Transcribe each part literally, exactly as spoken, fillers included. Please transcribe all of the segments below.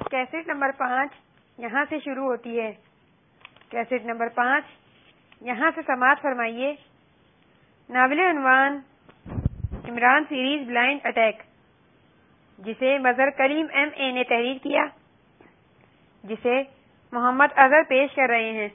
Cassette number پانچ یہاں سے شروع ہوتی ہے۔ کیسٹ نمبر پانچ یہاں سے سماعت فرمائیے۔ ناول عنوان عمران سیریز بلائنڈ اٹیک، جسے مظہر کریم ایم اے نے تحریر کیا، جسے محمد اظہر پیش کر رہے ہیں۔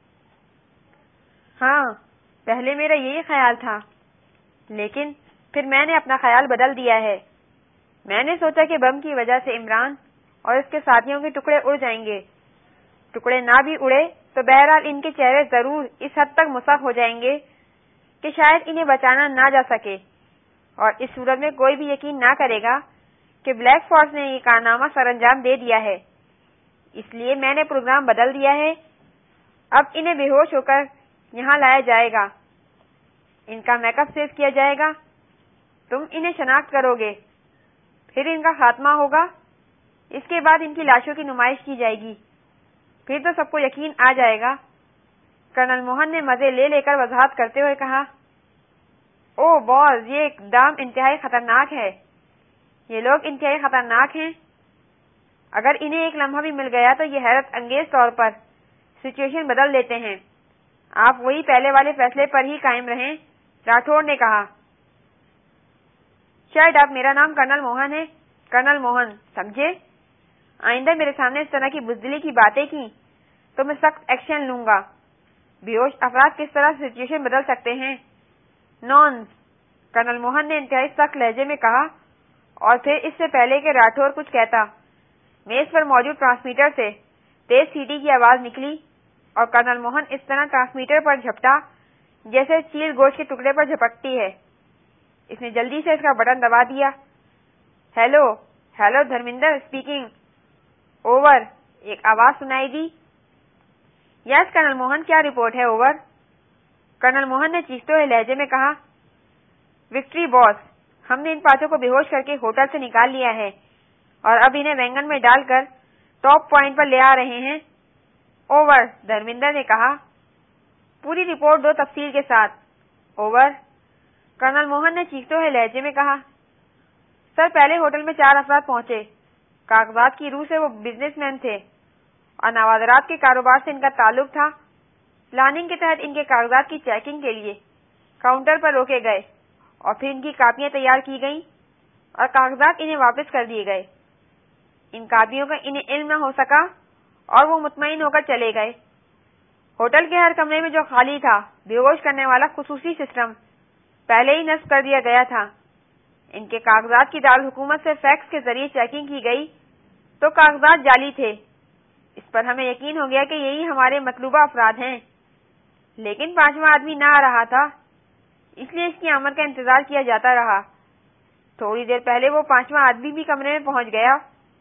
ہاں، پہلے میرا یہی خیال تھا، لیکن پھر میں نے اپنا خیال بدل دیا ہے۔ میں نے سوچا کہ بم کی وجہ سے عمران اور اس کے ساتھیوں کے ٹکڑے اڑ جائیں گے۔ ٹکڑے نہ بھی اڑے تو بہرحال ان کے چہرے ضرور اس حد تک مسخ ہو جائیں گے کہ شاید انہیں بچانا نہ جا سکے، اور اس صورت میں کوئی بھی یقین نہ کرے گا کہ بلیک فورس نے یہ کارنامہ سر انجام دے دیا ہے۔ اس لیے میں نے پروگرام بدل دیا ہے۔ اب انہیں بے ہوش ہو کر یہاں لایا جائے گا، ان کا میک اپ سیف کیا جائے گا، تم انہیں شناخت کرو گے، پھر ان کا خاتمہ ہوگا، اس کے بعد ان کی لاشوں کی نمائش کی جائے گی، پھر تو سب کو یقین آ جائے گا۔ کرنل موہن نے مزے لے لے کر وضاحت کرتے ہوئے کہا، او باز، یہ اقدام انتہائی خطرناک ہے۔ یہ لوگ انتہائی خطرناک ہیں۔ اگر انہیں ایک لمحہ بھی مل گیا تو یہ حیرت انگیز طور پر سچویشن بدل دیتے ہیں۔ آپ وہی پہلے والے فیصلے پر ہی قائم رہیں، راٹھور نے کہا۔ شاید آپ میرا نام کرنل موہن ہے، کرنل موہن، سمجھے؟ آئندہ میرے سامنے اس طرح کی بزدلی کی باتیں کی تو میں سخت ایکشن لوں گا۔ بے ہوش افراد کس طرح سچویشن بدل سکتے ہیں؟ نونس، کرنل موہن نے انتہائی سخت لہجے میں کہا، اور پھر اس سے پہلے کہ راٹھور کچھ کہتا، میز پر موجود ٹرانسمیٹر سے تیز سیٹی کی آواز نکلی اور کرنل موہن اس طرح ٹرانسمیٹر پر جھپٹا جیسے چیل گوشت کے ٹکڑے پر جھپٹتی ہے۔ اس نے جلدی سے اس کا بٹن دبا دیا۔ Hello hello Dharmendra speaking, over, ایک آواز سنائی دی۔ یس کرنل موہن، کیا رپورٹ ہے؟ اوور۔ کرنل موہن نے چیختے ہوئے لہجے میں کہا، وکٹری باس، ہم نے ان پانچوں کو بے ہوش کر کے ہوٹل سے نکال لیا ہے اور اب انہیں وینگن میں ڈال کر ٹاپ پوائنٹ پر لے آ رہے ہیں۔ اوور، دھرمندر نے کہا، پوری رپورٹ دو تفصیل کے ساتھ۔ اوور۔ کرنل موہن نے چیختے ہوئے لہجے میں کہا، سر، پہلے ہوٹل میں چار افراد پہنچے، کاغذات کی روح سے وہ بزنس مین تھے اور نوادرات کے کاروبار سے ان کا تعلق تھا۔ پلاننگ کے تحت ان کے کاغذات کی چیکنگ کے لیے کاؤنٹر پر روکے گئے اور پھر ان کی کاپیاں تیار کی گئیں اور کاغذات انہیں واپس کر دیے گئے۔ ان کاپیوں کا انہیں علم نہ ہو سکا اور وہ مطمئن ہو کر چلے گئے۔ ہوٹل کے ہر کمرے میں جو خالی تھا، بے ہوش کرنے والا خصوصی سسٹم پہلے ہی نصب کر دیا گیا تھا۔ ان کے کاغذات کی دارالحکومت سے فیکس کے ذریعے چیکنگ کی گئی تو کاغذات جعلی تھے۔ اس پر ہمیں یقین ہو گیا کہ یہی ہمارے مطلوبہ افراد ہیں، لیکن پانچواں آدمی نہ آ رہا تھا، اس لیے اس کی آمد کا انتظار کیا جاتا رہا۔ تھوڑی دیر پہلے وہ پانچواں آدمی بھی کمرے میں پہنچ گیا۔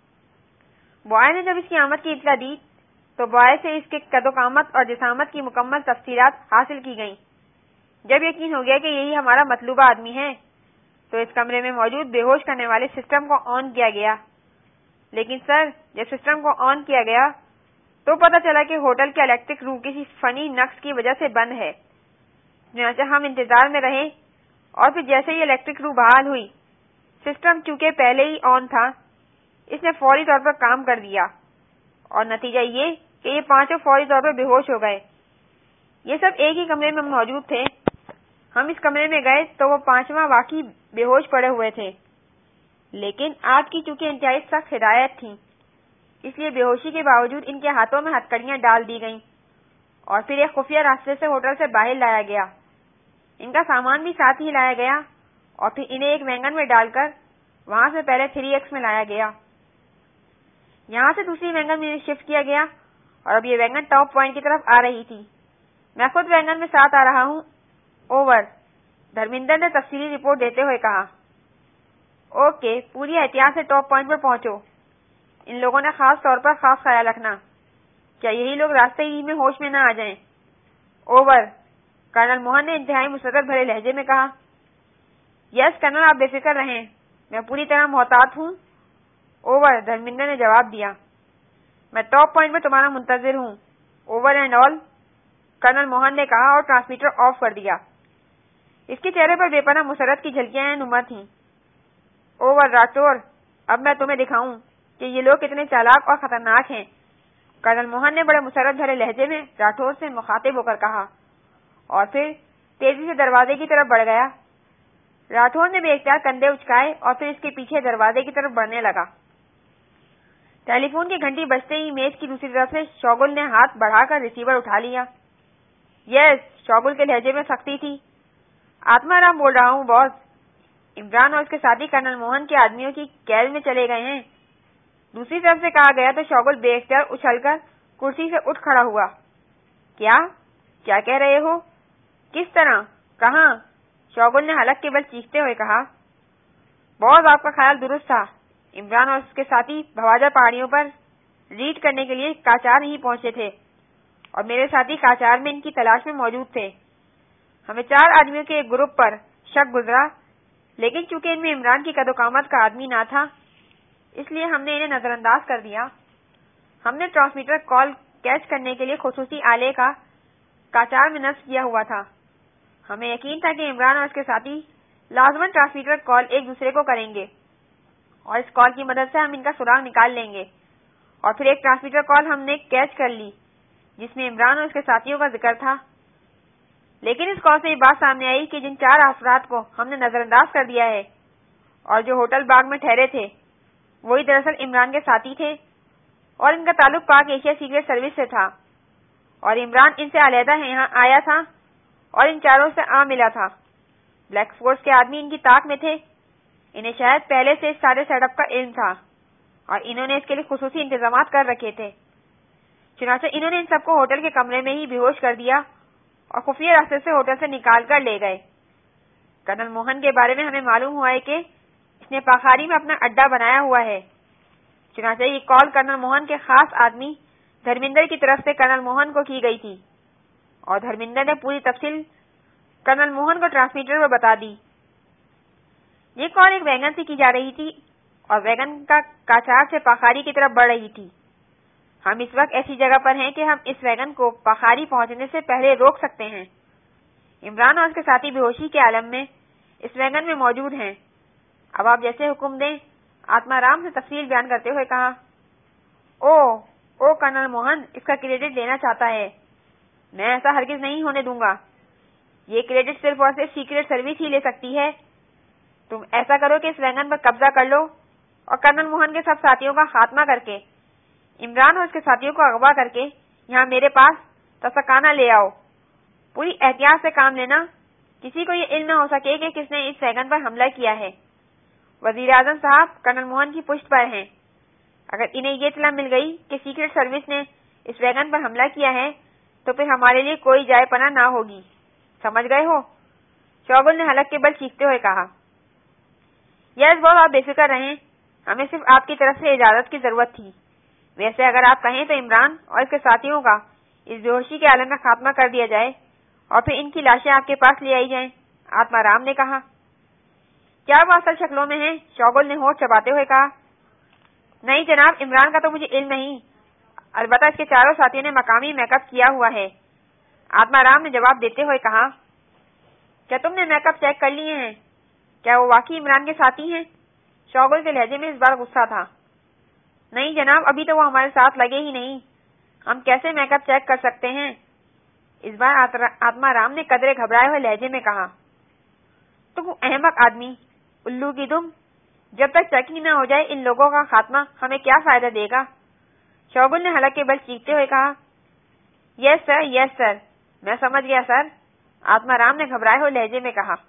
بوائے نے جب اس کی آمد کی اطلاع دی تو بوائے سے اس کے قد و قامت اور جسامت کی مکمل تفصیلات حاصل کی گئیں۔ جب یقین ہو گیا کہ یہی ہمارا مطلوبہ آدمی ہے تو اس کمرے میں موجود بے ہوش کرنے والے سسٹم کو آن کیا گیا۔ لیکن سر، جب سسٹم کو آن کیا گیا تو پتہ چلا کہ ہوٹل کے الیکٹرک روم کسی فنی نقص کی وجہ سے بند ہے۔ چنانچہ ہم انتظار میں رہے اور پھر جیسے ہی الیکٹرک روم بحال ہوئی، سسٹم چونکہ پہلے ہی آن تھا، اس نے فوری طور پر کام کر دیا اور نتیجہ یہ کہ یہ پانچوں فوری طور پر بے ہوش ہو گئے۔ یہ سب ایک ہی کمرے میں موجود تھے۔ ہم اس کمرے میں گئے تو وہ پانچواں واقعی بے ہوش پڑے ہوئے تھے، لیکن آگ کی چونکہ انتہائی سخت ہدایت تھی، اس لیے بے ہوشی کے باوجود ان کے ہاتھوں میں ہتھ کڑیاں ڈال دی گئیں اور پھر ایک خفیہ راستے سے ہوٹل سے باہر لایا گیا۔ ان کا سامان بھی ساتھ ہی لایا گیا اور پھر انہیں ایک وینگن میں ڈال کر وہاں سے پہلے تھری ایکس میں لایا گیا۔ یہاں سے دوسری وینگن میں شفٹ کیا گیا اور اب یہ وینگن ٹاپ پوائنٹ کی طرف آ رہی تھی۔ میں خود وینگن میں ساتھ آ رہا ہوں۔ اوور، دھرمندر نے تفصیلی رپورٹ دیتے ہوئے کہا۔ اوکے، پوری احتیاط سے ٹاپ پوائنٹ پر پہنچو۔ ان لوگوں نے خاص طور پر خاص خیال رکھنا، کیا یہی لوگ راستے ہی میں ہوش میں نہ آ جائیں۔ اوور، کرنل موہن نے انتہائی مسرت بھرے لہجے میں کہا۔ یس کرنل، آپ بے فکر رہیں، میں پوری طرح محتاط ہوں۔ اوور، دھرمندر نے جواب دیا۔ میں ٹاپ پوائنٹ میں تمہارا منتظر ہوں۔ Over and all, colonel Mohan نے کہا اور ٹرانسمیٹر آف کر دیا۔ اس کے چہرے پر بے پناہ مسرت کی جھلکیاں نما تھیں۔ اوور راٹھور، اب میں تمہیں دکھاؤں۔ کہ یہ لوگ کتنے چالاک اور خطرناک ہیں۔ کرنل موہن نے بڑے مسرت بھرے لہجے میں راٹھور سے مخاطب ہو کر کہا اور پھر تیزی سے دروازے کی طرف بڑھ گیا۔ راٹھور نے بے اختیار کندھے اچکائے اور پھر اس کے پیچھے دروازے کی طرف بڑھنے لگا۔ ٹیلی فون کی گھنٹی بجتے ہی میز کی دوسری طرف سے شوگل نے ہاتھ بڑھا کر ریسیور اٹھا لیا۔ یس، شوگل کے لہجے میں سختی تھی۔ آتما رام بول رہا ہوں باس۔ عمران اور اس کے ساتھی کرنل موہن کے آدمیوں کی قید میں چلے گئے ہیں۔ دوسری طرف سے کہا گیا تو شوگل بے اختیار اچھل کر کرسی سے اٹھ کھڑا ہوا۔ کیا کیا کہہ رہے ہو؟ کس طرح؟ کہاں؟ شوگل نے حلق کے بل چیختے ہوئے کہا۔ باس، آپ کا خیال درست تھا۔ عمران اور اس کے ساتھی بھواجا پہاڑیوں پر ریڈ کرنے کے لیے کاچار نہیں پہنچے تھے اور میرے ساتھی کاچار میں ان کی تلاش میں موجود تھے۔ ہمیں چار آدمیوں کے ایک گروپ پر شک گزرا، لیکن چونکہ ان میں عمران کی قد و قامت کا آدمی نہ تھا اس لیے ہم نے انہیں نظر انداز کر دیا۔ ہم نے ٹرانسمیٹر کال کیچ کرنے کے لیے خصوصی آلے کا کاچار میں نصب کیا ہوا تھا۔ ہمیں یقین تھا کہ عمران اور اس کے ساتھی لازماً ٹرانسمیٹر کال ایک دوسرے کو کریں گے اور اس کال کی مدد سے ہم ان کا سراغ نکال لیں گے۔ اور پھر ایک ٹرانسمیٹر کال ہم نے کیچ کر لی جس میں عمران اور اس کے ساتھیوں کا ذکر تھا، لیکن اس کال سے یہ بات سامنے آئی کہ جن چار افراد کو ہم نے نظر انداز کر دیا ہے اور جو ہوٹل باغ میں ٹھہرے تھے وہی دراصل عمران کے ساتھی تھے اور ان کا تعلق پاک ایشیا سیکریٹ سروس سے تھا، اور عمران ان سے علیحدہ یہاں آیا تھا اور ان چاروں سے آ ملا تھا۔ بلیک فورس کے آدمی ان کی طاق میں تھے۔ انہیں شاید پہلے سے اس سارے سیٹ اپ کا علم تھا اور انہوں نے اس کے لیے خصوصی انتظامات کر رکھے تھے۔ چنانچہ انہوں نے ان سب کو ہوٹل کے کمرے میں ہی بے ہوش کر دیا اور خفیہ راستے سے ہوٹل سے نکال کر لے گئے۔ کرنل موہن کے بارے میں ہمیں معلوم ہوا ہے کہ اس نے پاخاری میں اپنا اڈا بنایا ہوا ہے۔ چنانچہ یہ کال کرنل موہن کے خاص آدمی دھرمیندر کی طرف سے کرنل موہن کو کی گئی تھی اور دھرمیندر نے پوری تفصیل کرنل موہن کو ٹرانسمیٹر پر بتا دی۔ یہ کال ایک ویگن سے کی جا رہی تھی اور ویگن کا کاچار سے پاخاری کی طرف بڑھ رہی تھی۔ ہم اس وقت ایسی جگہ پر ہیں کہ ہم اس ویگن کو پاخاری پہنچنے سے پہلے روک سکتے ہیں۔ عمران اور اس کے ساتھی بے ہوشی کے عالم میں اس ویگن میں موجود ہیں۔ اب آپ جیسے حکم دیں، آتما رام سے تفصیل بیان کرتے ہوئے کہا۔ او او کرنل موہن اس کا کریڈٹ لینا چاہتا ہے۔ میں ایسا ہرگز نہیں ہونے دوں گا۔ یہ کریڈٹ صرف اور صرف سیکریٹ سروس ہی لے سکتی ہے۔ تم ایسا کرو کہ اس ویگن پر قبضہ کر لو اور کرنل موہن کے سب ساتھیوں کا خاتمہ کر کے عمران اور اس کے ساتھیوں کو اغوا کر کے یہاں میرے پاس تسکانہ لے آؤ۔ پوری احتیاط سے کام لینا، کسی کو یہ علم نہ ہو سکے کہ کس نے اس ویگن پر حملہ کیا ہے۔ وزیر اعظم صاحب کرنل موہن کی پشت پر ہیں۔ اگر انہیں یہ اطلاع مل گئی کہ سیکریٹ سروس نے اس ویگن پر حملہ کیا ہے تو پھر ہمارے لیے کوئی جائے پناہ نہ ہوگی۔ سمجھ گئے ہو؟ شوگل نے حلق کے بل چیختے ہوئے کہا۔ یس باس، آپ بے فکر رہیں، ہمیں صرف آپ کی طرف سے اجازت کی ضرورت تھی۔ ویسے اگر آپ کہیں تو عمران اور اس کے ساتھیوں کا اس بے ہوشی کے عالم میں خاتمہ کر دیا جائے اور پھر ان کی لاشیں آپ کے پاس لے آئی جائیں، آتما رام نے کہا۔ کیا وہ اصل شکلوں میں ہیں؟ شوگل نے ہونٹ چباتے ہوئے کہا۔ نہیں جناب، عمران کا تو مجھے علم نہیں، البتہ اس کے چاروں ساتھیوں نے مقامی میک اپ کیا ہوا ہے، آتما رام نے جواب دیتے ہوئے کہا۔ کیا تم نے میک اپ چیک کر لیے ہیں؟ کیا وہ واقعی عمران کے ساتھی ہیں؟ شوگل کے لہجے میں اس بار غصہ تھا۔ نہیں جناب، ابھی تو وہ ہمارے ساتھ لگے ہی نہیں، ہم کیسے میک اپ چیک کر سکتے ہیں؟ اس بار آتما رام نے قدرے گھبرائے ہوئے لہجے میں کہا۔ تم احمق آدمی، الو کی دم، جب تک چیکنگ نہ ہو جائے ان لوگوں کا خاتمہ ہمیں کیا فائدہ دے گا؟ شوگل نے حلق کے بل چیختے ہوئے کہا۔ یس سر، یس سر، میں سمجھ گیا سر، آتما رام نے گھبرائے ہوئے لہجے میں کہا۔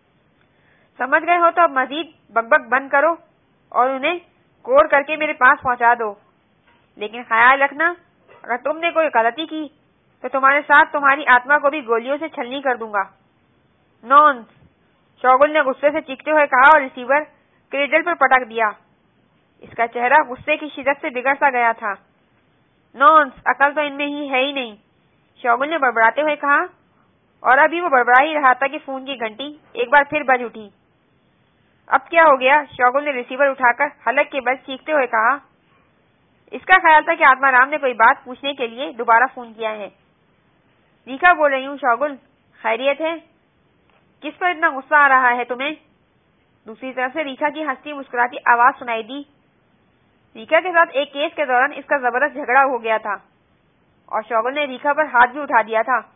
سمجھ گئے ہو تو اب مزید بک بک بند کرو اور انہیں کوڑ کر کے میرے پاس پہنچا دو، لیکن خیال رکھنا اگر تم نے کوئی غلطی کی تو تمہارے ساتھ تمہاری آتما کو بھی گولیوں سے چھلنی کر دوں گا۔ نونس، شوگل نے غصے سے چیختے ہوئے کہا اور ریسیور کریڈل پر پٹک دیا۔ اس کا چہرہ غصے کی شدت سے بگڑ سا گیا تھا۔ نونس، عقل تو ان میں ہی ہے ہی نہیں، شوگل نے بڑبڑاتے ہوئے کہا، اور ابھی وہ بڑبڑا ہی رہا تھا کہ فون کی گھنٹی ایک بار پھر بج اٹھی۔ اب کیا ہو گیا؟ شوگل نے ریسیور اٹھا کر حلق کے بل چیختے ہوئے کہا۔ اس کا خیال تھا کہ آتما رام نے کوئی بات پوچھنے کے لیے دوبارہ فون کیا ہے۔ ریکھا بول رہی ہوں شوگل، خیریت ہے؟ کس پر اتنا غصہ آ رہا ہے تمہیں؟ دوسری طرف سے ریکھا کی ہنستی مسکراتی آواز سنائی دی۔ ریکھا کے ساتھ ایک کیس کے دوران اس کا زبردست جھگڑا ہو گیا تھا اور شوگل نے ریکھا پر ہاتھ بھی اٹھا دیا تھا۔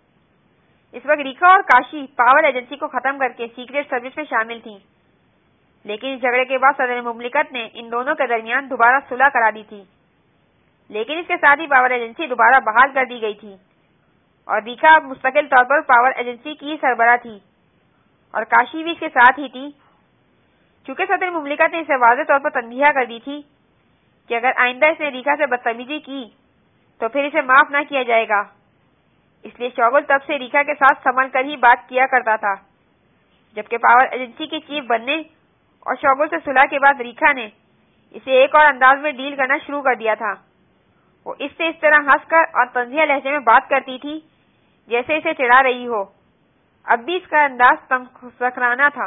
اس وقت ریکھا اور کاشی پاور ایجنسی کو ختم کر کے سیکریٹ سروس میں شامل تھیں، لیکن اس جھگڑے کے بعد صدر مملکت نے ان دونوں کے درمیان دوبارہ صلح کرا دی تھی، لیکن اس کے ساتھ ہی پاور ایجنسی دوبارہ بحال کر دی گئی تھی اور ریکھا اب مستقل طور پر پاور ایجنسی کی سربراہ تھی اور کاشی بھی اس کے ساتھ ہی تھی۔ چونکہ صدر مملکت نے اسے واضح طور پر تنبیہ کر دی تھی کہ اگر آئندہ اس نے ریکھا سے بدتمیزی کی تو پھر اسے معاف نہ کیا جائے گا، اس لیے شوگل تب سے ریکھا کے ساتھ سنبھل کر ہی بات کیا کرتا تھا، جبکہ پاور ایجنسی کے چیف بننے اور شوگل سے صلح کے بعد ریکھا نے اسے ایک اور انداز میں ڈیل کرنا شروع کر دیا تھا۔ وہ اس سے اس طرح ہنس کر اور تنزیہ لہجے میں بات کرتی تھی جیسے اسے چڑھا رہی ہو، اب بھی اس کا انداز تمسخرانہ تھا۔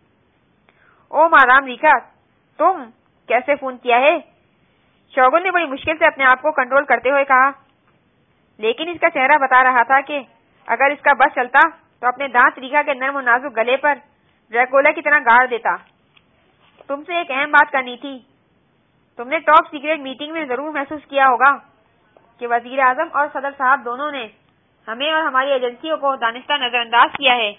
او مادام ریکھا، تم کیسے فون کیا ہے؟ شوگل نے بڑی مشکل سے اپنے آپ کو کنٹرول کرتے ہوئے کہا، لیکن اس کا چہرہ بتا رہا تھا کہ اگر اس کا بس چلتا تو اپنے دانت ریکھا کے نرم و نازک گلے پر ڈریکولا کی طرح گاڑ دیتا۔ تم سے ایک اہم بات کرنی تھی۔ تم نے ٹاپ سیکریٹ میٹنگ میں ضرور محسوس کیا ہوگا کہ وزیر اعظم اور صدر صاحب دونوں نے ہمیں اور ہماری ایجنسیوں کو دانستہ نظر انداز کیا ہے۔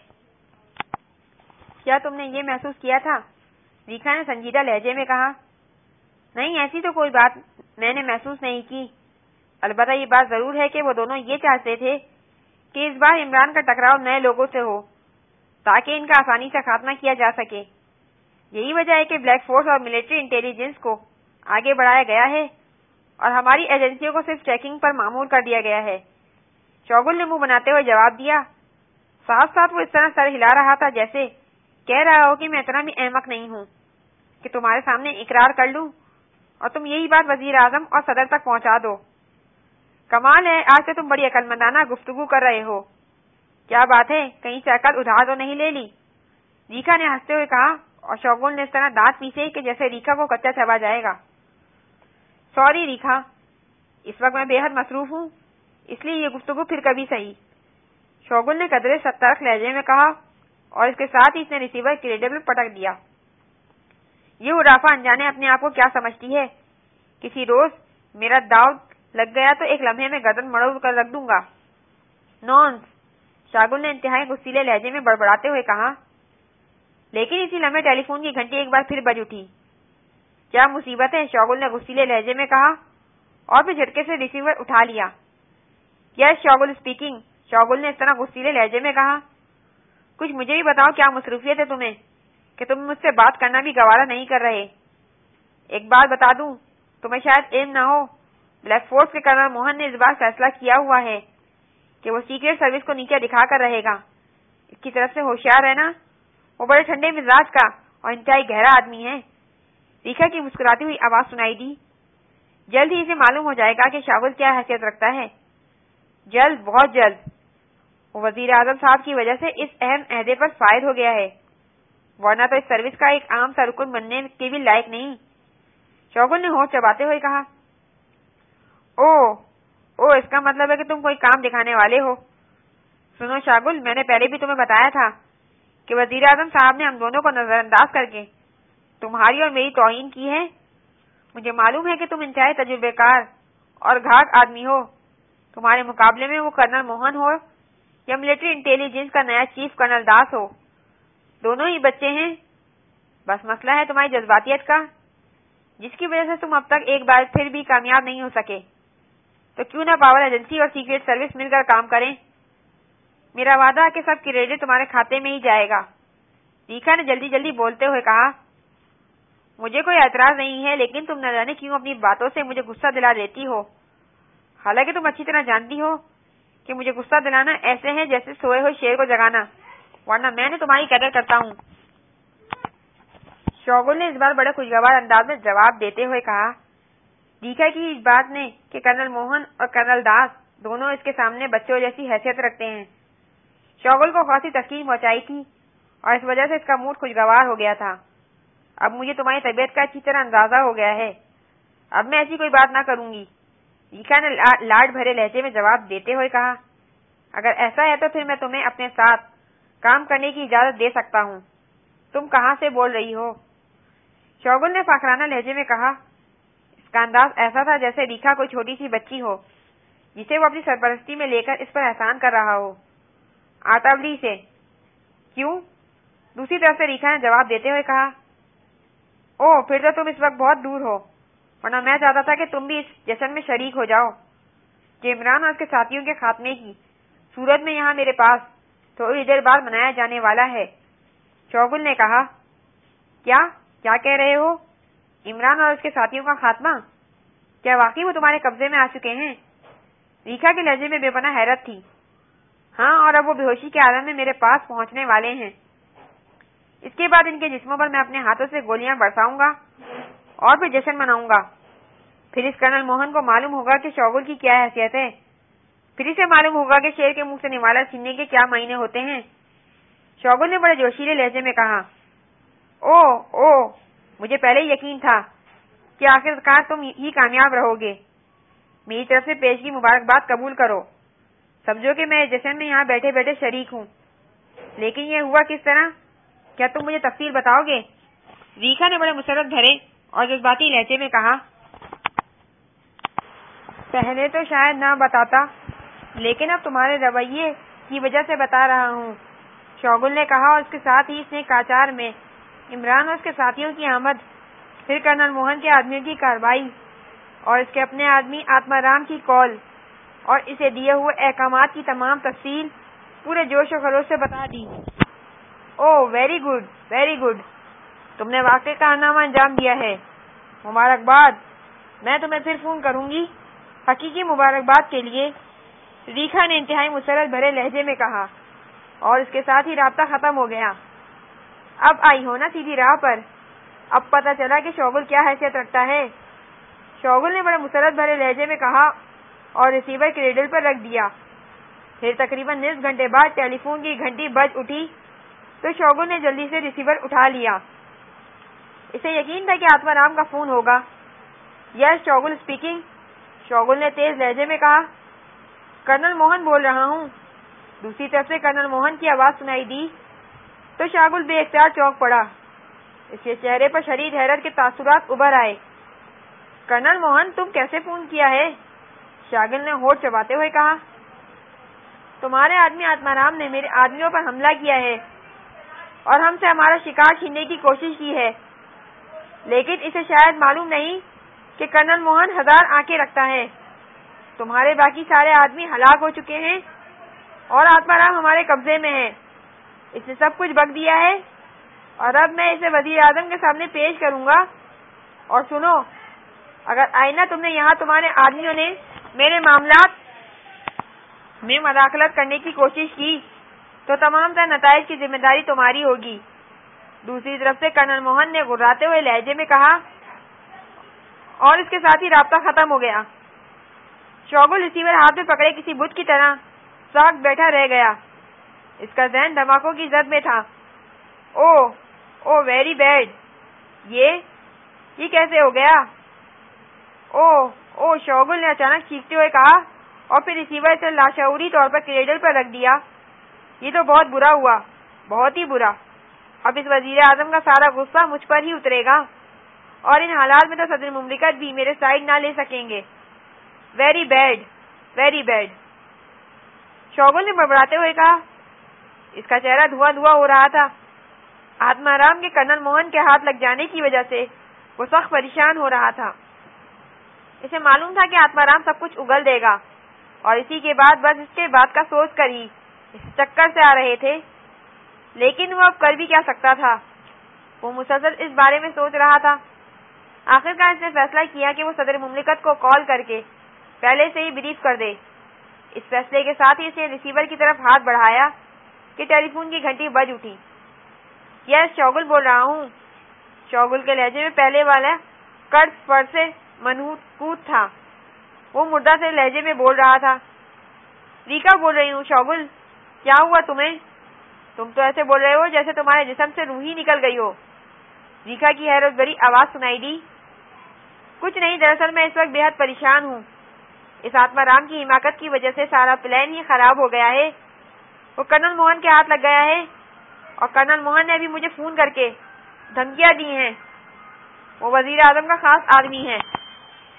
کیا تم نے یہ محسوس کیا تھا؟ ریکھا نے سنجیدہ لہجے میں کہا۔ نہیں، ایسی تو کوئی بات میں نے محسوس نہیں کی، البتہ یہ بات ضرور ہے کہ وہ دونوں یہ چاہتے تھے کہ اس بار عمران کا ٹکراؤ نئے لوگوں سے ہو تاکہ ان کا آسانی سے خاتمہ کیا جا سکے۔ یہی وجہ ہے کہ بلیک فورس اور ملٹری انٹیلیجنس کو آگے بڑھایا گیا ہے اور ہماری ایجنسیوں کو صرف چیکنگ پر معمور کر دیا گیا ہے۔ شوگل نے منہ بناتے ہوئے جواب دیا، ساتھ ساتھ وہ اس طرح سر ہلا رہا تھا جیسے کہہ رہا ہو کہ میں اتنا بھی احمق نہیں ہوں کہ تمہارے سامنے اقرار کر لوں اور تم یہی بات وزیر اعظم اور صدر تک پہنچا دو۔ کمال ہے، آج سے تم بڑی عقل مندانہ گفتگو کر رہے ہو۔ کیا بات ہے، کہیں سے عقل ادھار تو نہیں لے لی؟ ریکھا نے ہنستے ہوئے کہا اور شوگل نے اس طرح دانت پیسے کہ جیسے ریکھا کو کچا چبا جائے گا۔ سوری ریکھا، اس وقت میں بے حد مصروف ہوں، اس لیے یہ گفتگو پھر کبھی صحیح۔ شوگل نے قدرے سترک لہجے میں کہا اور اس کے ساتھ ہی اس نے ریسیور کریڈٹ میں پٹک دیا۔ یہ ہرافہ انجانے اپنے آپ کو کیا سمجھتی ہے؟ کسی روز میرا داؤ لگ گیا تو ایک لمحے میں گردن مڑوڑ کر رکھ دوں گا۔ نونس، شاگل نے انتہائی غصیلے لہجے میں بڑبڑاتے ہوئے کہا، لیکن اسی لمحے ٹیلی فون کی گھنٹی ایک بار پھر بج اٹھی۔ کیا مصیبت ہے؟ شاگل نے غصیلے لہجے میں کہا اور پھر جھٹکے سے ریسیور اٹھا لیا۔ یس شاگل اسپیکنگ، شاگل نے اس طرح غصیلے لہجے میں کہا، کچھ مجھے بھی بتاؤ، کیا مصروفیت ہے تمہیں کہ تم مجھ سے بات کرنا بھی گوارا نہیں کر رہے؟ ایک بات بتا دوں، تمہیں شاید علم نہ ہو، بلیک فورس کے کرنل موہن نے اس بار فیصلہ کیا ہوا ہے کہ وہ سیکریٹ سروس کو نیچے دکھا کر رہے گا۔ اس کی طرف سے ہوشیار رہنا، وہ بڑے ٹھنڈے مزاج کا اور انتہائی گہرا آدمی ہے۔ ریکھا کی مسکراتی ہوئی آواز سنائی دی، جلد ہی اسے معلوم ہو جائے گا کہ شاگل کیا حیثیت رکھتا ہے۔ جلد، بہت جلد۔ وہ وزیر اعظم صاحب کی وجہ سے اس اہم عہدے پر فائد ہو گیا ہے، ورنہ تو اس سروس کا ایک عام سا رکن بننے کے بھی لائق نہیں۔ شاگل نے ہونٹ چباتے ہوئے کہا، او او اس کا مطلب ہے کہ تم کوئی کام دکھانے والے ہو۔ سنو شاگل، میں نے پہلے بھی تمہیں بتایا تھا کہ وزیر اعظم صاحب نے ہم دونوں کو نظر انداز کر کے تمہاری اور میری توہین کی ہے۔ مجھے معلوم ہے کہ تم انتہائی تجربے کار اور گھاٹ آدمی ہو، تمہارے مقابلے میں وہ کرنل موہن ہو یا ملٹری انٹیلیجنس کا نیا چیف کرنل داس ہو، دونوں ہی بچے ہیں۔ بس مسئلہ ہے تمہاری جذباتیت کا، جس کی وجہ سے تم اب تک ایک بار پھر بھی کامیاب نہیں ہو سکے۔ تو کیوں نہ پاور ایجنسی اور سیکریٹ سروس مل کر کام کریں؟ میرا وعدہ ہے کہ سب کریڈٹ تمہارے کھاتے میں ہی جائے گا۔ ریکھا نے جلدی جلدی بولتے ہوئے کہا، مجھے کوئی اعتراض نہیں ہے، لیکن تم نہ جانے کیوں اپنی باتوں سے مجھے غصہ دلا دیتی ہو، حالانکہ تم اچھی طرح جانتی ہو کہ مجھے غصہ دلانا ایسے ہے جیسے سوئے ہوئے شیر کو جگانا، ورنہ میں نے تمہاری قدر کرتا ہوں۔ شاگل نے اس بار بڑے خوشگوار انداز میں جواب دیتے ہوئے کہا، ریکھا کی اس بات نے کہ کرنل موہن اور کرنل داس دونوں اس کے سامنے بچوں جیسی حیثیت رکھتے ہیں، شاگل کو خاصی تسکین پہنچائی تھی اور اس وجہ سے اس کا موڈ خوشگوار ہو گیا تھا۔ اب مجھے تمہاری طبیعت کا اچھی طرح اندازہ ہو گیا ہے، اب میں ایسی کوئی بات نہ کروں گی۔ ریکھا نے لاڈ بھرے لہجے میں جواب دیتے ہوئے کہا، اگر ایسا ہے تو پھر میں تمہیں اپنے ساتھ کام کرنے کی اجازت دے سکتا ہوں۔ تم کہاں سے بول رہی ہو؟ شاگل نے فخرانہ لہجے میں کہا، اس کا انداز ایسا تھا جیسے ریکھا کوئی چھوٹی سی بچی ہو جسے وہ اپنی سرپرستی میں لے کر اس پر احسان کر رہا ہو. آتاولی سے. کیوں؟ دوسری طرف سے ریکھا نے جواب دیتے ہوئے کہا. او پھر تو تم اس وقت بہت دور ہو، ورنہ میں چاہتا تھا کہ تم بھی اس جشن میں شریک ہو جاؤ کہ عمران اور اس کے ساتھیوں کے خاتمے کی صورت میں یہاں میرے پاس تھوڑی دیر بعد منایا جانے والا ہے. شوگل نے کہا. کیا کیا کہہ رہے ہو؟ عمران اور اس کے ساتھیوں کا خاتمہ؟ کیا واقعی وہ تمہارے قبضے میں آ چکے ہیں؟ ریکھا کے لہجے میں بے پناہ حیرت تھی. ہاں، اور اب وہ بے ہوشی کے عالم میں میرے پاس پہنچنے والے ہیں. اس کے بعد ان کے جسموں پر میں اپنے ہاتھوں سے گولیاں برساؤں گا اور پھر جشن مناؤں گا. پھر اس کرنل موہن کو معلوم ہوگا کہ شوگل کی کیا حیثیت ہے. پھر اسے معلوم ہوگا کہ شیر کے منہ سے نوالا چھیننے کے کیا معنی ہوتے ہیں. شوگل نے بڑے جوشیلے لہجے میں کہا. او او مجھے پہلے ہی یقین تھا کہ آخر کار تم ہی کامیاب رہو گے. میری طرف سے پیشگی مبارکباد قبول کرو. سمجھو کہ میں جشن میں یہاں بیٹھے بیٹھے شریک ہوں. لیکن یہ ہوا کس طرح؟ کیا تم مجھے تفصیل بتاؤ گے؟ ریکھا نے بڑے مسرت بھرے اور جذباتی لہجے میں کہا. پہلے تو شاید نہ بتاتا، لیکن اب تمہارے رویے کی وجہ سے بتا رہا ہوں. شوگل نے کہا اور اس کے ساتھ ہی اس نے کاچار میں عمران اور اس کے ساتھیوں کی آمد، پھر کرنل موہن کے آدمیوں کی کارروائی اور اس کے اپنے آدمی آتما رام کی کال اور اسے دیے ہوئے احکامات کی تمام تفصیل پورے جوش و خروش سے بتا دی. Oh very good very good تم نے واقعی کارنامہ انجام دیا ہے. مبارکباد. میں تمہیں پھر فون کروں گی حقیقی مبارکباد کے لیے. ریکھا نے انتہائی مسرت بھرے لہجے میں کہا اور اس کے ساتھ ہی رابطہ ختم ہو گیا. اب آئی ہو نا سیدھی راہ پر. اب پتہ چلا کہ شوگل کیا حیثیت رکھتا ہے. شوگل نے بڑے مسرت بھرے لہجے میں کہا اور ریسیور کریڈل پر رکھ دیا. پھر تقریباً نصف گھنٹے بعد ٹیلی فون کی گھنٹی بج اٹھی تو شوگل نے جلدی سے ریسیور اٹھا لیا. اسے یقین تھا کہ آتما رام کا فون ہوگا. یس شوگل اسپیکنگ. شوگل نے تیز لہجے میں کہا. کرنل موہن بول رہا ہوں. دوسری طرف سے کرنل موہن کی آواز سنائی دی تو شوگل بے اختیار چونک پڑا. اس کے چہرے پر شدید حیرت کے تاثرات ابھر آئے. کرنل موہن تم کیسے فون کیا ہے؟ شوگل نے ہونٹ چباتے ہوئے کہا. تمہارے آدمی آتما رام نے میرے آدمیوں پر حملہ کیا ہے اور ہم سے ہمارا شکار چھیننے کی کوشش کی ہے، لیکن اسے شاید معلوم نہیں کہ کرنل موہن ہزار آنکھیں رکھتا ہے. تمہارے باقی سارے آدمی ہلاک ہو چکے ہیں اور آتما رام ہمارے قبضے میں ہے. اس نے سب کچھ بک دیا ہے اور اب میں اسے وزیر اعظم کے سامنے پیش کروں گا. اور سنو، اگر آئندہ تم نے یہاں تمہارے آدمیوں نے میرے معاملات میں مداخلت کرنے کی کوشش کی تو تمام تر نتائج کی ذمہ داری تمہاری ہوگی. دوسری طرف سے کرنل موہن نے گراتے ہوئے لہجے میں کہا اور اس کے ساتھ ہی رابطہ ختم ہو گیا. شوگل ریسیور ہاتھ میں پکڑے کسی بت کی طرح ساکت بیٹھا رہ گیا. اس کا ذہن دھماکوں کی زد میں تھا. Oh oh very bad. یہ یہ کیسے ہو گیا؟ او او شوگل نے اچانک چیختے ہوئے کہا اور پھر ریسیور سے لاشعوری طور پر کریڈل پر رکھ دیا. یہ تو بہت برا ہوا، بہت ہی برا. اب اس وزیر اعظم کا سارا غصہ مجھ پر ہی اترے گا اور ان حالات میں تو صدر مملکت بھی میرے سائڈ نہ لے سکیں گے. Very bad very bad. شوگل نے بڑبڑاتے ہوئے کہا. اس کا چہرہ دھواں دھواں ہو رہا تھا. آتما رام کے کرنل موہن کے ہاتھ لگ جانے کی وجہ سے وہ سخت پریشان ہو رہا تھا. اسے معلوم تھا کہ آتما رام سب کچھ اگل دے گا اور اسی کے بعد بس اس کے بات کا سوچ کر ہی اس چکر سے آ رہے تھے. لیکن وہ اب کر بھی کیا سکتا تھا؟ وہ مسلسل اس بارے میں سوچ رہا تھا. آخرکار اس نے فیصلہ کیا کہ وہ صدر مملکت کو کال کر کے پہلے سے ہی بریف کر دے. اس فیصلے کے ساتھ ہی اس نے ریسیور کی طرف ہاتھ بڑھایا کہ ٹیلی فون کی گھنٹی بج اٹھی. یس شوگل بول رہا ہوں. شوگل کے لہجے میں پہلے والا کڑ پر سے منحوت تھا. وہ مردہ سے لہجے میں بول رہا تھا. ریکا بول رہی ہوں. شوگل کیا ہوا تمہیں؟ تم تو ایسے بول رہے ہو جیسے تمہارے جسم سے روح ہی نکل گئی ہو. ریکا کی حیرت بھری آواز سنائی دی. کچھ نہیں، دراصل میں اس وقت بے حد پریشان ہوں. اس آتما رام کی حماقت کی وجہ سے سارا پلان ہی خراب ہو گیا ہے. وہ کرنل موہن کے ہاتھ لگ گیا ہے اور کرنل موہن نے ابھی مجھے فون کر کے دھمکیاں دی ہیں. وہ وزیر اعظم کا خاص آدمی ہے.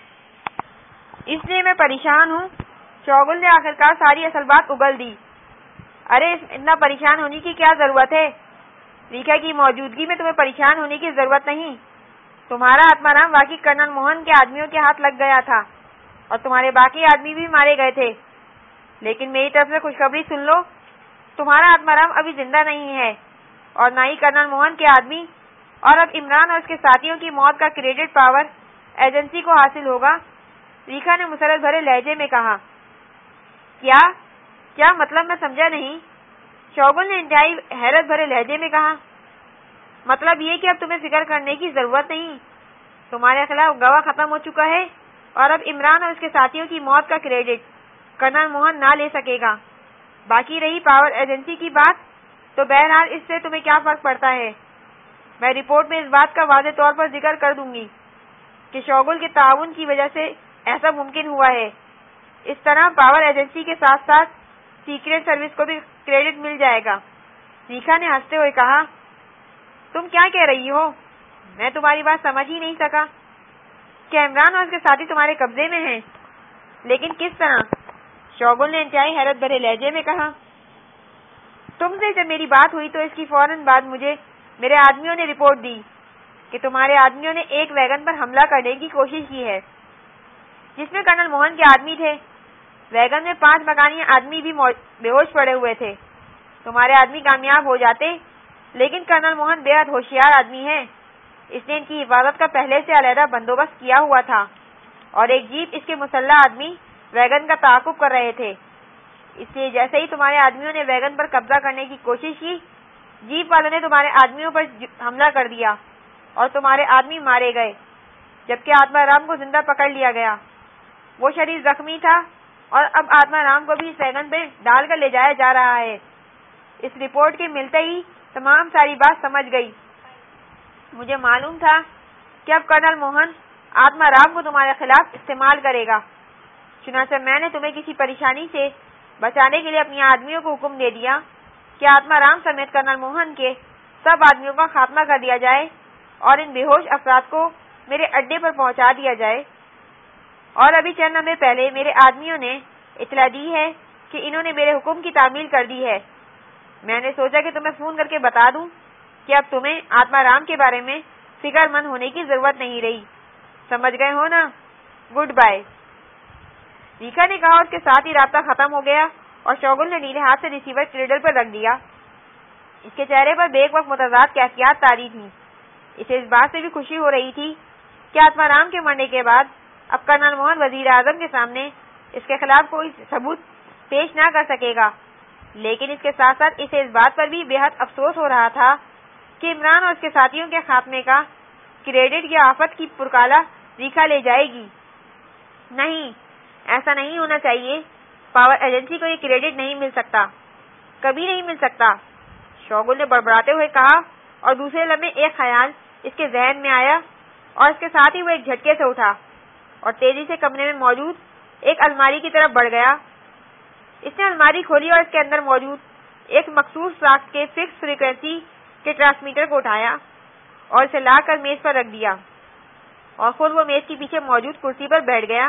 اس لیے میں پریشان ہوں۔ شوگل نے آخرکار ساری اصل بات اگل دی۔ ارے اتنا پریشان ہونے کی کیا ضرورت ہے؟ ریکھا کی موجودگی میں تمہیں پریشان ہونے کی ضرورت نہیں۔ تمہارا آتما رام واقعی کرنل موہن کے آدمیوں کے ہاتھ لگ گیا تھا اور تمہارے باقی آدمی بھی مارے گئے تھے، لیکن میری طرف سے خوشخبری سن لو، تمہارا آتما رام ابھی زندہ نہیں ہے اور نہ ہی کرنل موہن کے آدمی، اور اب عمران اور اس کے ساتھیوں کی موت کا کریڈٹ پاور ایجنسی کو حاصل ہوگا۔ ریکھا نے مسرت بھرے لہجے میں کہا۔ کیا کیا مطلب؟ میں سمجھا نہیں۔ شوگل نے انتہائی حیرت بھرے لہجے میں کہا۔ مطلب یہ کہ اب تمہیں فکر کرنے کی ضرورت نہیں، تمہارے خلاف گواہ ختم ہو چکا ہے اور اب عمران اور اس کے ساتھیوں کی موت کا کریڈٹ کرنل موہن نہ لے سکے گا۔ باقی رہی پاور ایجنسی کی بات، تو بہرحال اس سے تمہیں کیا فرق پڑتا ہے؟ میں رپورٹ میں اس بات کا واضح طور پر ذکر کر دوں گی کہ شوگل کے تعاون کی وجہ سے ایسا ممکن ہوا ہے۔ اس طرح پاور ایجنسی کے ساتھ ساتھ سیکریٹ سروس کو بھی کریڈٹ مل جائے گا۔ ریکھا نے ہنستے ہوئے کہا۔ تم کیا کہہ رہی ہو؟ میں تمہاری بات سمجھ ہی نہیں سکا۔ کہ عمران اور اس کے ساتھی تمہارے قبضے میں ہیں؟ لیکن کس طرح؟ شوگل نے انتہائی حیرت بھرے لہجے میں کہا۔ تم سے جب میری بات ہوئی تو اس کی فوراً بعد مجھے میرے آدمیوں نے رپورٹ دی کہ تمہارے آدمیوں نے ایک ویگن پر حملہ کرنے کی کوشش کی ہے جس میں کرنل موہن کے آدمی تھے۔ ویگن میں پانچ مکانی آدمی بھی بے ہوش پڑے ہوئے تھے۔ تمہارے آدمی کامیاب ہو جاتے، لیکن کرنل موہن بے حد ہوشیار آدمی ہے، اس نے ان کی حفاظت کا پہلے سے علیحدہ بندوبست کیا ہوا تھا اور ایک جیپ اس کے مسلح آدمی ویگن کا تعاقب کر رہے تھے۔ اس لیے جیسے ہی تمہارے آدمیوں نے ویگن پر قبضہ کرنے کی کوشش کی، جیپ والوں نے تمہارے آدمیوں پر حملہ کر دیا اور تمہارے آدمی مارے گئے، جبکہ آتما رام کو زندہ پکڑ لیا گیا۔ وہ شریف زخمی تھا اور اب آتما رام کو بھی اس ویگن پہ ڈال کر لے جایا جا رہا ہے۔ اس رپورٹ کے ملتے ہی تمام ساری بات سمجھ گئی۔ مجھے معلوم تھا کہ اب کرنل موہن آتما رام کو تمہارے خلاف استعمال کرے گا، چنانچہ میں نے تمہیں کسی پریشانی سے بچانے کے لیے اپنی آدمیوں کو حکم دے دیا کہ آتما رام سمیت کرنل موہن کے سب آدمیوں کا خاتمہ کر دیا جائے اور ان بے ہوش افراد کو میرے اڈے پر پہنچا دیا جائے۔ اور ابھی چند لمحے پہلے میرے آدمیوں نے اطلاع دی ہے کہ انہوں نے میرے حکم کی تعمیل کر دی ہے۔ میں نے سوچا کہ تمہیں فون کر کے بتا دوں کہ اب تمہیں آتما رام کے بارے میں فکر مند ہونے کی ضرورت نہیں رہی۔ سمجھ گئے ہو نا؟ Good bye. ریکھا نے کہا۔ اس کے ساتھ ہی رابطہ ختم ہو گیا اور شوگل نے نیلے ہاتھ سے ریسیور کریڈل پر رکھ دیا۔ اس کے چہرے پر بے وقت متضاد کیفیات طاری تھی۔ اسے اس بات سے بھی خوشی ہو رہی تھی کہ آتما رام کے مرنے کے بعد اب کرنل موہن وزیر اعظم کے سامنے اس کے خلاف کوئی ثبوت پیش نہ کر سکے گا، لیکن اس کے ساتھ ساتھ اسے اس بات پر بھی بے حد افسوس ہو رہا تھا کہ عمران اور اس کے ساتھیوں کے خاتمے کا کریڈٹ یا آفت کی پرکالا ریکھا لے جائے گی۔ نہیں، ایسا نہیں ہونا چاہیے۔ پاور ایجنسی کو یہ کریڈٹ نہیں مل سکتا، کبھی نہیں مل سکتا، شوگل نے بڑبڑاتے ہوئے کہا، اور دوسرے لمحے ایک خیال اس کے ذہن میں آیا اور اس کے ساتھ ہی وہ ایک جھٹکے سے اٹھا اور تیزی سے کمرے میں موجود ایک الماری کی طرف بڑھ گیا۔ اس نے الماری کھولی اور اس کے اندر موجود ایک مخصوص ساخت کے فکس فریکوینسی کے ٹرانسمیٹر کو اٹھایا اور اسے لا کر میز پر رکھ دیا اور خود وہ میز کے پیچھے موجود کرسی پر بیٹھ گیا۔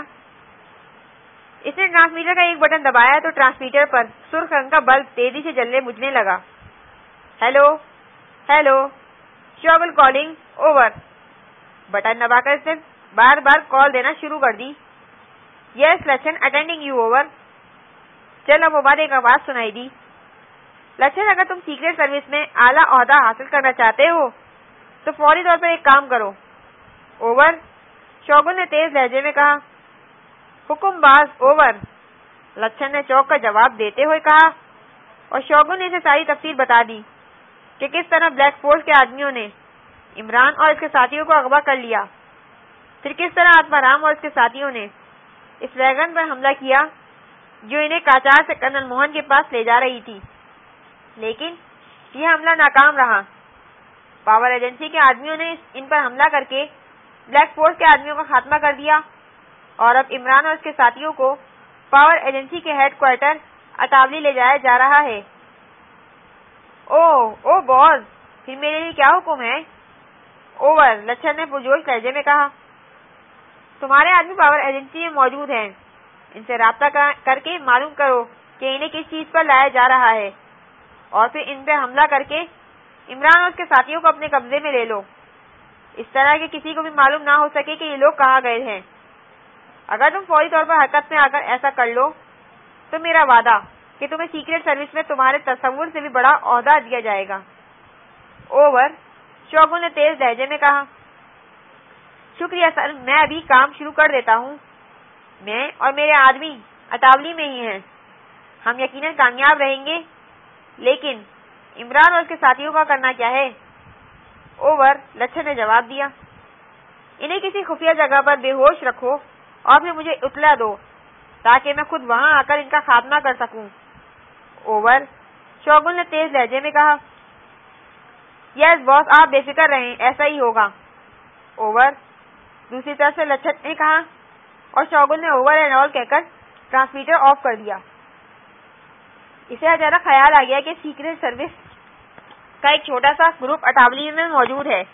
اس نے ٹرانسمیٹر کا ایک بٹن دبایا تو ٹرانسمیٹر پر سرخ رنگ کا بلب تیزی سے جلنے بجھنے لگا۔ ہیلو ہیلو شوگل کالنگ اوور۔ بٹن دبا کر اس نے بار بار کال دینا شروع کر دی۔ Yes Lachhan attending you over. چلو وہ بعد ایک آواز سنائی دی۔ لچھن، اگر تم سیکریٹ سروس میں اعلیٰ عہدہ حاصل کرنا چاہتے ہو تو فوری طور پر ایک کام کرو۔ اوور، شوگل نے تیز لہجے میں کہا۔ حکم باز اوور، لچھن نے چوک کا جواب دیتے ہوئے کہا، اور شوگل نے اسے ساری تفصیل بتا دی کہ کس طرح بلیک فورس کے آدمیوں نے عمران اور اس کے ساتھیوں کو اغوا کر لیا، پھر کس طرح آتما رام اور اس کے ساتھیوں نے اس ویگن پر حملہ کیا جو انہیں کاچار سے کرنل موہن کے پاس لے جا رہی تھی، لیکن یہ حملہ ناکام رہا۔ پاور ایجنسی کے آدمیوں نے ان پر حملہ کر کے بلیک فورس کے آدمیوں کا خاتمہ کر دیا اور اب عمران اور اس کے ساتھیوں کو پاور ایجنسی کے ہیڈ کوارٹر اٹاولی لے جایا جا رہا ہے۔ او او باز، پھر میرے لیے کیا حکم ہے؟ اوور، لچھن نے پرجوش لہجے میں کہا۔ تمہارے آدمی پاور ایجنسی میں موجود ہیں، ان سے رابطہ کر کے معلوم کرو کہ انہیں کس چیز پر لایا جا رہا ہے، اور پھر ان پہ حملہ کر کے عمران اور اس کے ساتھیوں کو اپنے قبضے میں لے لو، اس طرح کہ کسی کو بھی معلوم نہ ہو سکے کہ یہ لوگ کہاں گئے ہیں۔ اگر تم فوری طور پر حرکت میں آ کر ایسا کر لو تو میرا وعدہ کہ تمہیں سیکریٹ سروس میں تمہارے تصور سے بھی بڑا عہدہ دیا جائے گا۔ اوور، شوگن نے تیز لہجے میں کہا۔ شکریہ سر، میں ابھی کام شروع کر دیتا ہوں۔ میں اور میرے آدمی اٹاولی میں ہی ہیں، ہم یقیناً کامیاب رہیں گے، لیکن عمران اور اس کے ساتھیوں کا کرنا کیا ہے؟ اوور، لچھن نے جواب دیا۔ انہیں کسی خفیہ جگہ پر بے ہوش رکھو اور پھر مجھے اطلاع دو تاکہ میں خود وہاں آ کر ان کا خاتمہ کر سکوں۔ اوور، شوگن نے تیز لہجے میں کہا۔ یس باس، آپ بے فکر رہیں، ایسا ہی ہوگا۔ اوور، دوسری طرف سے لچھن نے کہا، اور شوگن نے اوور اینڈ آل کہہ کر ٹرانسمیٹر آف کر دیا۔ اسے اچانک خیال آ گیا کہ سیکریٹ سروس کا ایک چھوٹا سا گروپ اٹاولی میں موجود ہے۔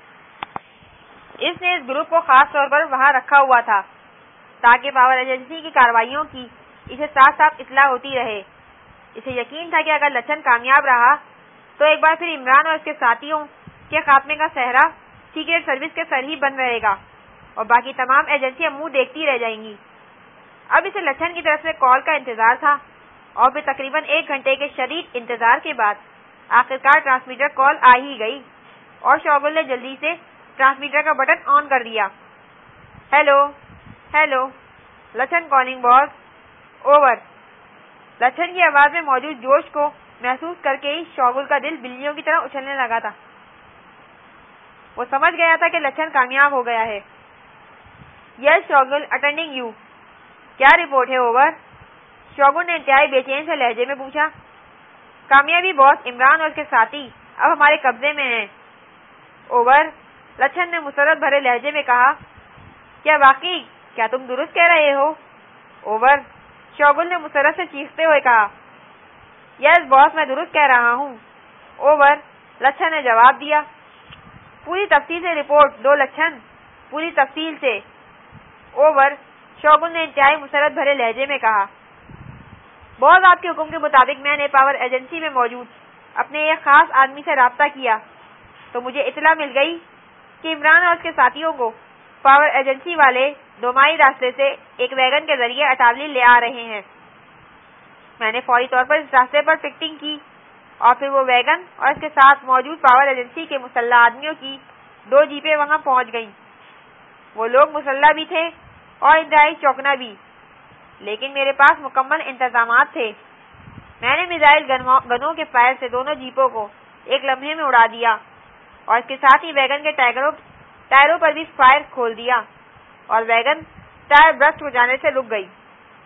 اس نے اس گروپ کو خاص طور پر وہاں رکھا ہوا تھا تاکہ پاور ایجنسی کی کارروائیوں کی اسے صاف صاف اطلاع ہوتی رہے۔ اسے یقین تھا کہ اگر لچھن کامیاب رہا تو ایک بار پھر عمران اور اس کے ساتھیوں کے خاتمے کا صحرا سیکریٹ سروس کے سر ہی بن رہے گا اور باقی تمام ایجنسیاں منہ دیکھتی رہ جائیں گی۔ اب اسے لچھن کی طرف سے کال کا انتظار تھا، اور پھر تقریباً ایک گھنٹے کے شدید انتظار کے بعد آخرکار ٹرانسمیٹر کال آ ہی گئی، اور شوگن نے جلدی سے ٹرانسمیٹر کا بٹن آن کر دیا۔ Hello hello Lachhan calling boss. Over. Lachhan کی آواز میں موجود جوش کو محسوس کر کے ہی شوگن کا دل بلیوں کی طرح اچھلنے لگا تھا۔ وہ سمجھ گیا تھا کہ لچھن کامیاب ہو گیا ہے۔ Yes Shogun, attending you. کیا رپورٹ ہے؟ اوور۔ شوگن نے انتہائی بے چین سے لہجے میں پوچھا۔ کامیابی باس، عمران اور اس کے ساتھی اب ہمارے قبضے میں ہیں۔ اوور، لچھن نے مسرت بھرے لہجے میں کہا۔ کیا واقعی؟ کیا تم درست کہہ رہے ہو؟ اوور، شوگن نے مسرت سے چیختے ہوئے کہا۔ یس باس، میں درست کہہ رہا ہوں۔ اوور، لچھن نے جواب دیا۔ پوری تفصیل سے رپورٹ دو لچھن، پوری تفصیل سے۔ اوور، شوگن نے انتہائی مسرت بھرے لہجے میں کہا۔ باس، آپ کے حکم کے مطابق میں نے پاور ایجنسی میں موجود اپنے ایک خاص آدمی سے رابطہ کیا تو مجھے اطلاع مل گئی کہ عمران اور اس کے ساتھیوں کو پاور ایجنسی والے دومائی راستے سے ایک ویگن کے ذریعے اٹاولی لے آ رہے ہیں۔ میں نے فوری طور پر اس راستے پر پکٹنگ کی، اور پھر وہ ویگن اور اس کے ساتھ موجود پاور ایجنسی کے مسلح آدمیوں کی دو جیپیں وہاں پہنچ گئیں۔ وہ لوگ مسلح بھی تھے اور انتہائی چوکنا بھی، لیکن میرے پاس مکمل انتظامات تھے۔ میں نے میزائل گنوں کے فائر سے دونوں جیپوں کو ایک لمحے میں اڑا دیا، اور اس کے ساتھ ہی ویگن کے ٹائروں پر بھی فائر کھول دیا، اور ویگن ٹائر برسٹ ہو جانے سے رک گئی۔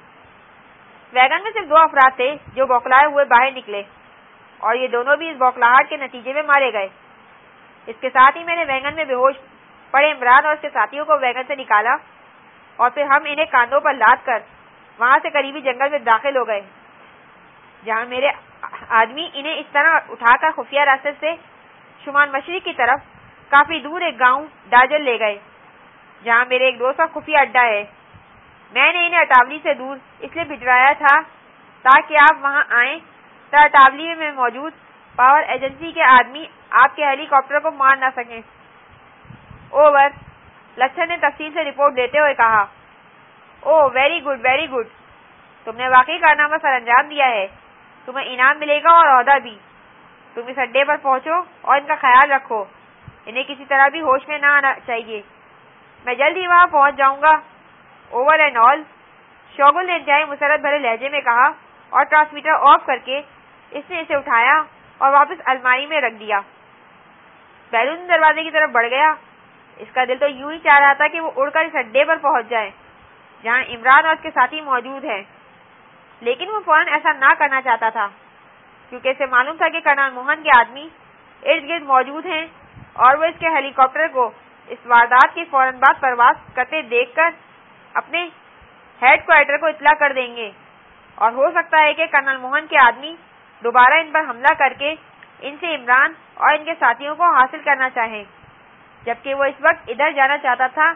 ویگن میں صرف دو افراد تھے جو بوکھلائے ہوئے باہر نکلے، اور یہ دونوں بھی اس بوکھلاہٹ کے نتیجے میں مارے گئے۔ اس کے ساتھ ہی میں نے ویگن میں بے ہوش پڑے عمران اور اس کے ساتھیوں کو ویگن سے نکالا، اور پھر ہم انہیں کاندھوں پر لاد کر وہاں سے قریبی جنگل میں داخل ہو گئے، جہاں میرے آدمی انہیں اس طرح اٹھا کر خفیہ راستے سے شمال مشرق کی طرف کافی دور ایک گاؤں ڈاجل لے گئے، جہاں میرے ایک دوست کا خفیہ اڈا ہے۔ میں نے انہیں اٹاولی سے دور اس لیے بھجوایا تھا تاکہ آپ وہاں آئیں تو اٹاولی میں موجود پاور ایجنسی کے آدمی آپ کے ہیلی کاپٹر کو مار نہ سکیں۔ اوور، لچھن نے تفصیل سے رپورٹ دیتے ہوئے کہا۔ Oh very good very good, تم نے واقعی کارنامہ سر انجام دیا ہے، تمہیں انعام ملے گا اور عہدہ بھی۔ تم اس اڈے پر پہنچو اور ان کا خیال رکھو، انہیں کسی طرح بھی ہوش میں نہ آنا چاہیے۔ میں جلد ہی وہاں پہنچ جاؤں گا۔ اوور اینڈ آل، شوگن نے انتہائی مسرت بھرے لہجے میں کہا، اور ٹرانسمیٹر آف کر کے اس نے اسے اٹھایا اور واپس الماری میں رکھ دیا۔ بیلون دروازے کی طرف بڑھ گیا۔ اس کا دل تو یوں ہی چاہ رہا تھا کہ وہ اڑ کر اس اڈے پر پہنچ جائے جہاں عمران اور اس کے ساتھی موجود ہیں، لیکن وہ فوراً ایسا نہ کرنا چاہتا تھا، کیونکہ اسے معلوم تھا کہ کرنل موہن کے آدمی ارد گرد موجود ہیں، اور وہ اس کے ہیلی کاپٹر کو اس واردات کی فوراً بعد پرواز کرتے دیکھ کر اپنے ہیڈ کوارٹر کو اطلاع کر دیں گے، اور ہو سکتا ہے کہ کرنل موہن کے آدمی دوبارہ ان پر حملہ کر کے ان سے عمران اور ان کے ساتھیوں کو حاصل کرنا چاہیں، جبکہ وہ اس وقت ادھر جانا چاہتا تھا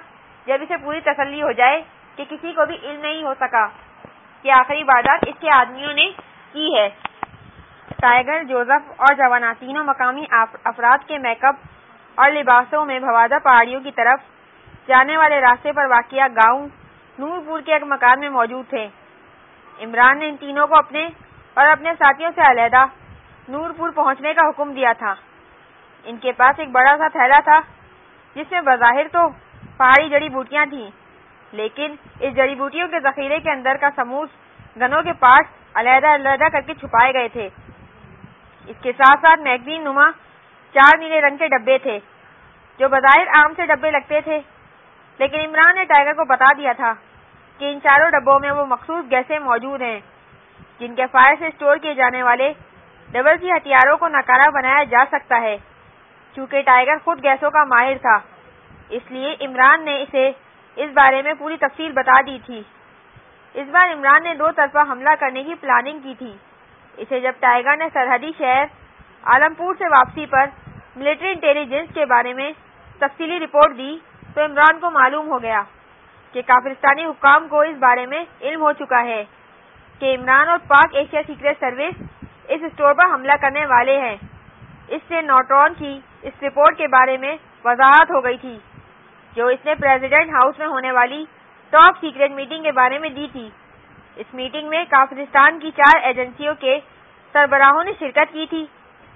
جب اسے پوری تسلی ہو جائے کہ کسی کو بھی علم نہیں ہو سکا کہ آخری واردات اس کے آدمیوں نے کی ہے۔ ٹائیگر، جوزف اور جوانا تینوں مقامی افراد کے میک اپ اور لباسوں میں بھوادہ پہاڑیوں کی طرف جانے والے راستے پر واقع گاؤں نور پور کے ایک مکان میں موجود تھے۔ عمران نے ان تینوں کو اپنے اور اپنے ساتھیوں سے علیحدہ نور پور پہنچنے کا حکم دیا تھا۔ ان کے پاس ایک بڑا سا تھیلا تھا جس میں بظاہر تو پہاڑی جڑی بوٹیاں تھیں، لیکن اس جڑی بوٹیوں کے ذخیرے کے اندر کا سموس گنوں کے پارٹس علیحدہ علیحدہ کر کے چھپائے گئے تھے۔ اس کے ساتھ ساتھ میگزین نما چار نیلے رنگ کے ڈبے تھے جو بظاہر عام سے ڈبے لگتے تھے، لیکن عمران نے ٹائیگر کو بتا دیا تھا کہ ان چاروں ڈبوں میں وہ مخصوص گیسیں موجود ہیں جن کے فائر سے اسٹور کیے جانے والے ڈبل سی ہتھیاروں کو ناکارہ بنایا جا سکتا ہے۔ چونکہ ٹائیگر خود گیسوں کا ماہر تھا، اس لیے عمران نے اسے اس بارے میں پوری تفصیل بتا دی تھی۔ اس بار عمران نے دو طرفہ حملہ کرنے کی پلاننگ کی تھی۔ اسے جب ٹائیگر نے سرحدی شہر عالمپور سے واپسی پر ملٹری انٹیلیجنس کے بارے میں تفصیلی رپورٹ دی تو عمران کو معلوم ہو گیا کہ کافرستانی حکام کو اس بارے میں علم ہو چکا ہے کہ عمران اور پاک ایشیا سیکریٹ سروس اس اسٹور پر حملہ کرنے والے ہیں۔ اس سے نوٹرون کی اس رپورٹ کے بارے میں وضاحت ہو گئی تھی جو اس نے پریزیڈنٹ ہاؤس میں ہونے والی ٹاپ سیکریٹ میٹنگ کے بارے میں دی تھی۔ اس میٹنگ میں کافرستان کی چار ایجنسیوں کے سربراہوں نے شرکت کی تھی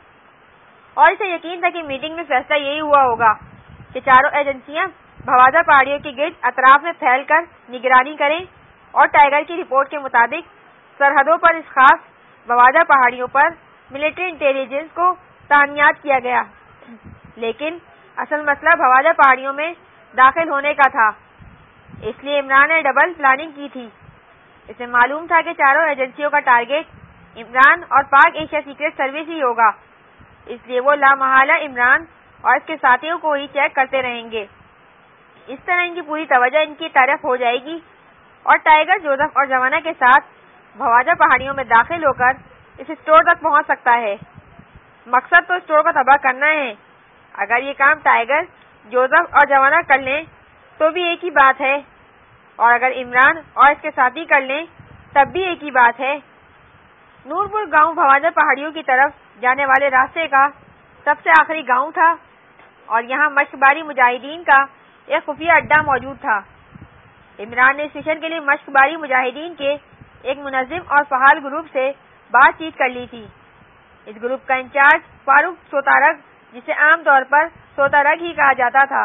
اور اسے یقین تھا کہ میٹنگ میں فیصلہ یہی ہوا ہوگا کہ چاروں ایجنسیاں بھوادہ پہاڑیوں کے گرد اطراف میں پھیل کر نگرانی کریں اور ٹائیگر کی رپورٹ کے مطابق سرحدوں پر اس خاص بھوادہ پہاڑیوں پر ملٹری انٹیلیجنس کو تعینات کیا گیا۔ لیکن اصل مسئلہ بھوادہ پہاڑیوں میں داخل ہونے کا تھا، اس لیے عمران نے ڈبل پلاننگ کی تھی۔ اسے معلوم تھا کہ چاروں ایجنسیوں کا ٹارگیٹ عمران اور پاک ایشیا سیکریٹ سروس ہی ہوگا، اس لیے وہ لامحالہ عمران اور اس کے ساتھیوں کو ہی چیک کرتے رہیں گے۔ اس طرح ان کی پوری توجہ ان کی طرف ہو جائے گی اور ٹائیگر، جوزف اور جوانا کے ساتھ بھوادہ پہاڑیوں میں داخل ہو کر اس اسٹور تک پہنچ سکتا ہے۔ مقصد تو اسٹور کو تباہ کرنا ہے۔ اگر یہ کام ٹائیگر، جوزف اور جوانا کر لیں تو بھی ایک ہی بات ہے، اور اگر عمران اور اس کے ساتھی کر لیں تب بھی ایک ہی بات ہے۔ نور پور گاؤں بھوادہ پہاڑیوں کی طرف جانے والے راستے کا سب سے آخری گاؤں تھا اور یہاں مشق باری مجاہدین کا ایک خفیہ اڈا موجود تھا۔ عمران نے اس مشن کے لیے مشق باری مجاہدین کے ایک منظم اور فعال گروپ سے بات چیت کر لی تھی۔ اس گروپ کا انچارج فاروق سوتارگ، جسے عام طور پر سوتارگ ہی کہا جاتا تھا،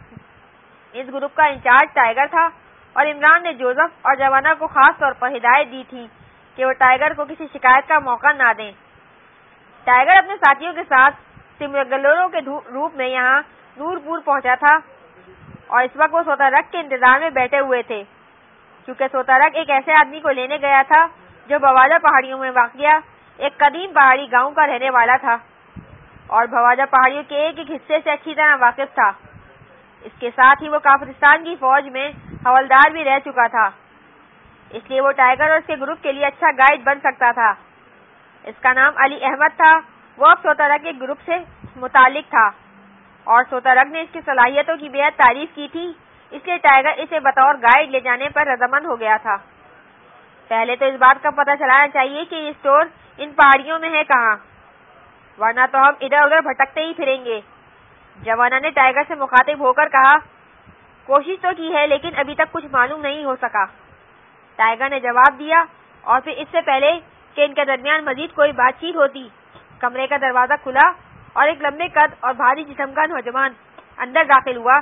اس گروپ کا انچارج ٹائیگر تھا اور عمران نے جوزف اور جوانا کو خاص طور پر ہدایت دی تھی کہ وہ ٹائیگر کو کسی شکایت کا موقع نہ دیں۔ ٹائیگر اپنے ساتھیوں کے ساتھ سمگلروں کے روپ میں یہاں نور پور پہنچا تھا اور اس وقت وہ سوتارگ کے انتظار میں بیٹھے ہوئے تھے، کیونکہ سوتارگ ایک ایسے آدمی کو لینے گیا تھا جو بھوادہ پہاڑیوں میں واقع ایک قدیم پہاڑی گاؤں کا رہنے والا تھا اور بھوادہ پہاڑیوں کے ایک ایک حصے سے اچھی طرح واقف تھا۔ اس کے ساتھ ہی وہ کافرستان کی فوج میں حوالدار بھی رہ چکا تھا، اس لیے وہ ٹائیگر اور اس کے گروپ کے لیے اچھا گائیڈ بن سکتا تھا۔ اس کا نام علی احمد تھا۔ وہ اب سوتارگ کے گروپ سے متعلق تھا اور سوتارگ نے اس کی صلاحیتوں کی بے حد تعریف کی تھی، اس لیے ٹائیگر اسے بطور گائیڈ لے جانے پر رضامند ہو گیا تھا۔ پہلے تو اس بات کا پتہ چلانا چاہیے کہ یہ اسٹور ان پہاڑیوں میں ہے کہاں، ورنہ تو ہم ادھر ادھر بھٹکتے ہی پھریں گے۔ جوانا نے ٹائیگر سے مخاطب ہو کر کہا، کوشش تو کی ہے لیکن ابھی تک کچھ معلوم نہیں ہو سکا۔ ٹائیگر نے جواب دیا اور پھر اس سے پہلے کہ ان کے درمیان مزید کوئی بات چیت ہوتی، کمرے کا دروازہ کھلا اور ایک لمبے قد اور بھاری جسم کا نوجوان اندر داخل ہوا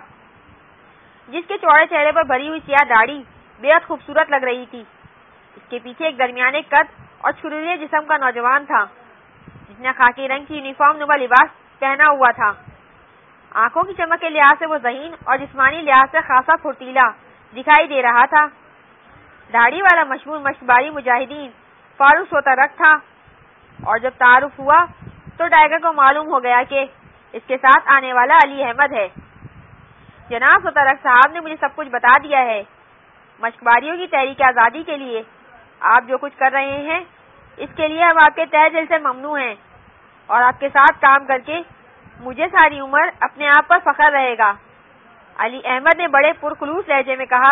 جس کے چوڑے چہرے پر بھری ہوئی سیاہ داڑھی بے حد خوبصورت لگ رہی تھی۔ اس کے پیچھے ایک درمیانے قد اور چھریلے جسم کا نوجوان تھا جس نے خاکی رنگ کی یونیفارم نما لباس پہنا ہوا تھا۔ آنکھوں کی چمک کے لحاظ سے وہ ذہین اور جسمانی لحاظ سے خاصا پھرتیلا دکھائی دے رہا تھا۔ داڑھی والا مشہور مشق باری مجاہدین فاروق سوتارگ تھا اور جب تعارف ہوا تو ٹائیگر کو معلوم ہو گیا کہ اس کے ساتھ آنے والا علی احمد ہے۔ جناب سوتارگ صاحب نے مجھے سب کچھ بتا دیا ہے۔ مشق باریوں کی تحریک آزادی کے لیے آپ جو کچھ کر رہے ہیں اس کے لیے ہم آپ کے تہہ دل سے ممنون ہیں اور آپ کے ساتھ کام کر کے مجھے ساری عمر اپنے آپ پر فخر رہے گا۔ علی احمد نے بڑے پرخلوص لہجے میں کہا۔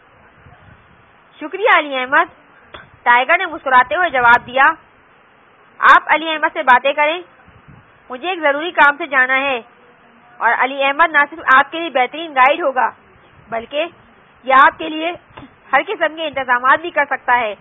شکریہ علی احمد، ٹائیگر نے مسکراتے ہوئے جواب دیا۔ آپ علی احمد سے باتیں کریں، مجھے ایک ضروری کام سے جانا ہے، اور علی احمد نہ صرف آپ کے لیے بہترین گائیڈ ہوگا بلکہ یہ آپ کے لیے ہر قسم کے انتظامات بھی کر سکتا ہے۔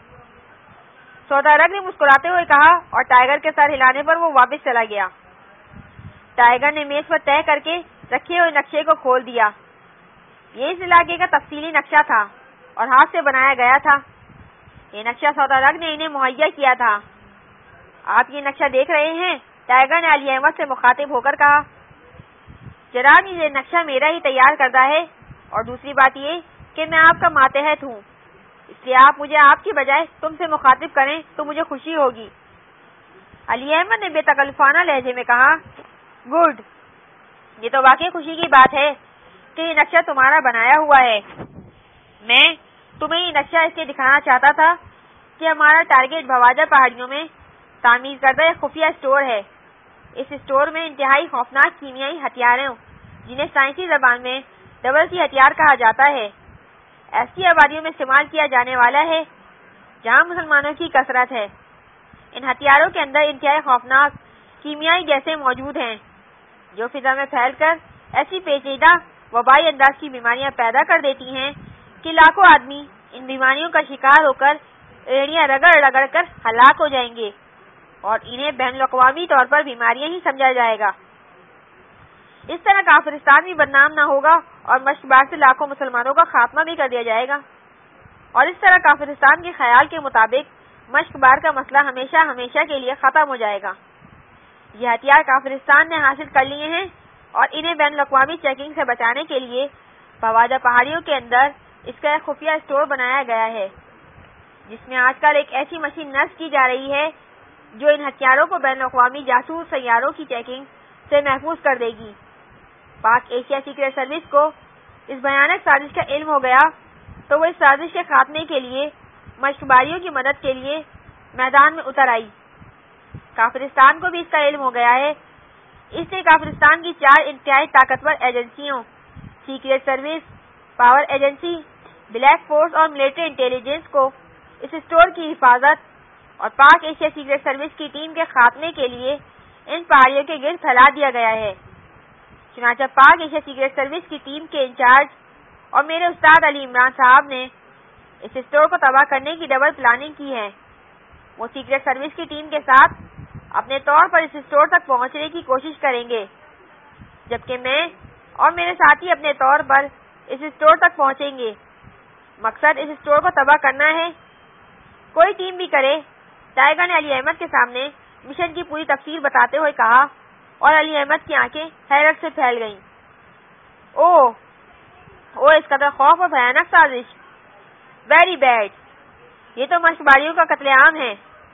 سوداگر نے مسکراتے ہوئے کہا اور ٹائیگر کے سر ہلانے پر وہ واپس چلا گیا۔ ٹائیگر نے میز پر طے کر کے رکھے ہوئے نقشے کو کھول دیا۔ یہ اس علاقے کا تفصیلی نقشہ تھا اور ہاتھ سے بنایا گیا تھا۔ یہ نقشہ سوداگر نے انہیں مہیا کیا تھا۔ آپ یہ نقشہ دیکھ رہے ہیں؟ ٹائیگر نے علی احمد سے مخاطب ہو کر کہا۔ جناب، یہ نقشہ میرا ہی تیار کردہ ہے، اور دوسری بات یہ کہ میں آپ کا ماتحت ہوں، اس لیے آپ مجھے آپ کی بجائے تم سے مخاطب کریں تو مجھے خوشی ہوگی۔ علی احمد نے بے تکلفانہ لہجے میں کہا۔ گڈ، یہ تو واقعی خوشی کی بات ہے کہ یہ نقشہ تمہارا بنایا ہوا ہے۔ میں تمہیں یہ نقشہ اس لیے دکھانا چاہتا تھا کہ ہمارا ٹارگیٹ بھواجہ پہاڑیوں میں تعمیر کردہ ایک خفیہ اسٹور ہے۔ اس اسٹور میں انتہائی خوفناک کیمیائی ہتھیاروں، جنہیں سائنسی زبان میں ڈبل سی ہتھیار کہا جاتا ہے، ایسی آبادیوں میں استعمال کیا جانے والا ہے جہاں مسلمانوں کی کثرت ہے۔ ان ہتھیاروں کے اندر انتہائی خوفناک کیمیائی گیسیں موجود ہیں جو فضا میں پھیل کر ایسی پیچیدہ وبائی انداز کی بیماریاں پیدا کر دیتی ہیں کہ لاکھوں آدمی ان بیماریوں کا شکار ہو کر ایڑیاں رگڑ رگڑ کر ہلاک ہو جائیں گے، اور انہیں بین الاقوامی طور پر بیماریاں ہی سمجھا جائے گا۔ اس طرح کافرستان بھی بدنام نہ ہوگا اور مشق بار سے لاکھوں مسلمانوں کا خاتمہ بھی کر دیا جائے گا، اور اس طرح کافرستان کے خیال کے مطابق مشق بار کا مسئلہ ہمیشہ ہمیشہ کے لیے ختم ہو جائے گا۔ یہ ہتھیار کافرستان نے حاصل کر لیے ہیں، اور انہیں بین الاقوامی چیکنگ سے بچانے کے لیے بھواجہ پہاڑیوں کے اندر اس کا ایک خفیہ اسٹور بنایا گیا ہے، جس میں آج کل ایک ایسی مشین نصب کی جا رہی ہے جو ان ہتھیاروں کو بین الاقوامی جاسوس سیاروں کی چیکنگ سے محفوظ کر دے گی۔ پاک ایشیا سیکریٹ سروس کو اس بھیانک سازش کا علم ہو گیا تو وہ اس سازش کے خاتمے کے لیے مشقباریوں کی مدد کے لیے میدان میں اتر آئی۔ کافرستان کو بھی اس کا علم ہو گیا ہے، اس نے کافرستان کی چار انتہائی طاقتور ایجنسیوں، secret service, power agency, black force اور ملٹری انٹیلیجنس کو اس اسٹور کی حفاظت اور پاک ایشیا سیکریٹ سروس کی ٹیم کے خاتمے کے لیے ان پہاڑیوں کے گرد پھیلا دیا گیا ہے۔ چنانچہ پاک ایشیا سیکریٹ سروس کی ٹیم کے انچارج اور میرے استاد علی عمران صاحب نے اس اسٹور کو تباہ کرنے کی ڈبل پلاننگ کی ہے۔ وہ سیکریٹ سروس کی ٹیم کے ساتھ اپنے طور پر اس اسٹور تک پہنچنے کی کوشش کریں گے، جبکہ میں اور میرے ساتھی اپنے طور پر اس اسٹور تک پہنچیں گے۔ مقصد اس اسٹور کو تباہ کرنا ہے، کوئی ٹیم بھی کرے۔ ٹائیگر نے علی احمد کے سامنے مشن کی پوری تفصیل بتاتے ہوئے کہا، اور علی احمد کی آنکھیں حیرت سے پھیل گئیں۔ او او اس قدر خوف اور بھیانک سازش، ویری بیڈ، یہ تو مشقباریوں کا قتل عام ہے۔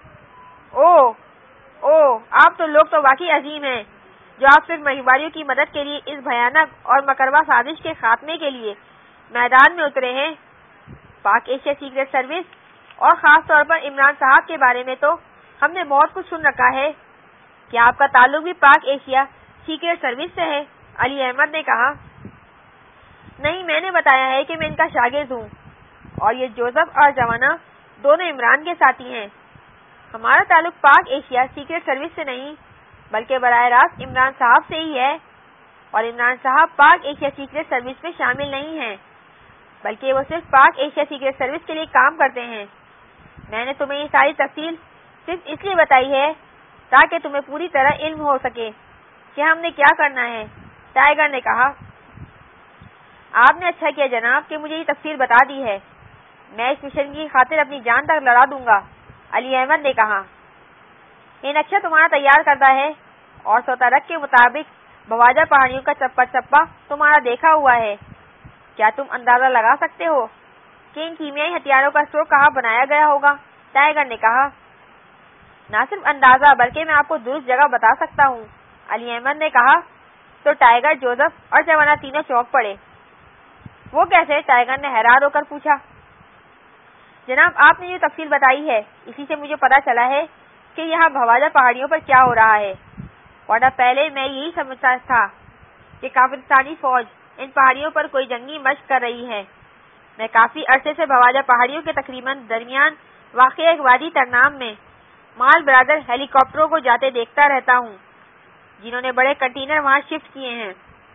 او او آپ تو لوگ تو واقعی عظیم ہیں جو آپ صرف مشقباریوں کی مدد کے لیے اس بھیانک اور مکروا سازش کے خاتمے کے لیے میدان میں اترے ہیں۔ پاک ایشیا سیکریٹ سروس اور خاص طور پر عمران صاحب کے بارے میں تو ہم نے بہت کچھ سن رکھا ہے۔ کیا آپ کا تعلق بھی پاک ایشیا سیکریٹ سروس سے ہے؟ علی احمد نے کہا۔ نہیں، میں نے بتایا ہے کہ میں ان کا شاگرد ہوں، اور یہ جوزف اور جوانا دونوں عمران کے ساتھی ہیں۔ ہمارا تعلق پاک ایشیا سیکریٹ سروس سے نہیں بلکہ براہ راست عمران صاحب سے ہی ہے، اور عمران صاحب پاک ایشیا سیکریٹ سروس میں شامل نہیں ہیں بلکہ وہ صرف پاک ایشیا سیکریٹ سروس کے لیے کام کرتے ہیں۔ میں نے تمہیں یہ ساری تفصیل صرف اس لیے بتائی ہے تاکہ تمہیں پوری طرح علم ہو سکے کہ ہم نے کیا کرنا ہے۔ ٹائیگر نے کہا۔ آپ نے اچھا کیا جناب کہ مجھے یہ تفصیل بتا دی ہے، میں اس مشن کی خاطر اپنی جان تک لڑا دوں گا۔ علی احمد نے کہا۔ یہ نقشہ تمہارا تیار کردہ ہے، اور سوترک کے مطابق بھواجہ پہاڑیوں کا چپا چپا تمہارا دیکھا ہوا ہے۔ کیا تم اندازہ لگا سکتے ہو کہ ان کیمیائی ہتھیاروں کا اسٹور کہاں بنایا گیا ہوگا؟ ٹائیگر نے کہا۔ نہ صرف اندازہ بلکہ میں آپ کو درست جگہ بتا سکتا ہوں، علی احمد نے کہا۔ تو ٹائیگر، جوزف اور جوانا تینوں چونک پڑے۔ وہ کیسے؟ ٹائیگر نے حیران ہو کر پوچھا۔ جناب، آپ نے جو تفصیل بتائی ہے اسی سے مجھے پتا چلا ہے کہ یہاں بھواجہ پہاڑیوں پر کیا ہو رہا ہے، ورنہ پہلے میں یہی سمجھتا تھا کہ کافرستانی فوج ان پہاڑیوں پر کوئی جنگی مشق کر رہی ہے۔ میں کافی عرصے سے بواجہ پہاڑیوں کے تقریباً درمیان واقع ایک وادی ترنام میں مال برادر ہیلی کاپٹروں کو جاتے دیکھتا رہتا ہوں، جنہوں نے بڑے کنٹینر وہاں شفٹ کیے ہیں۔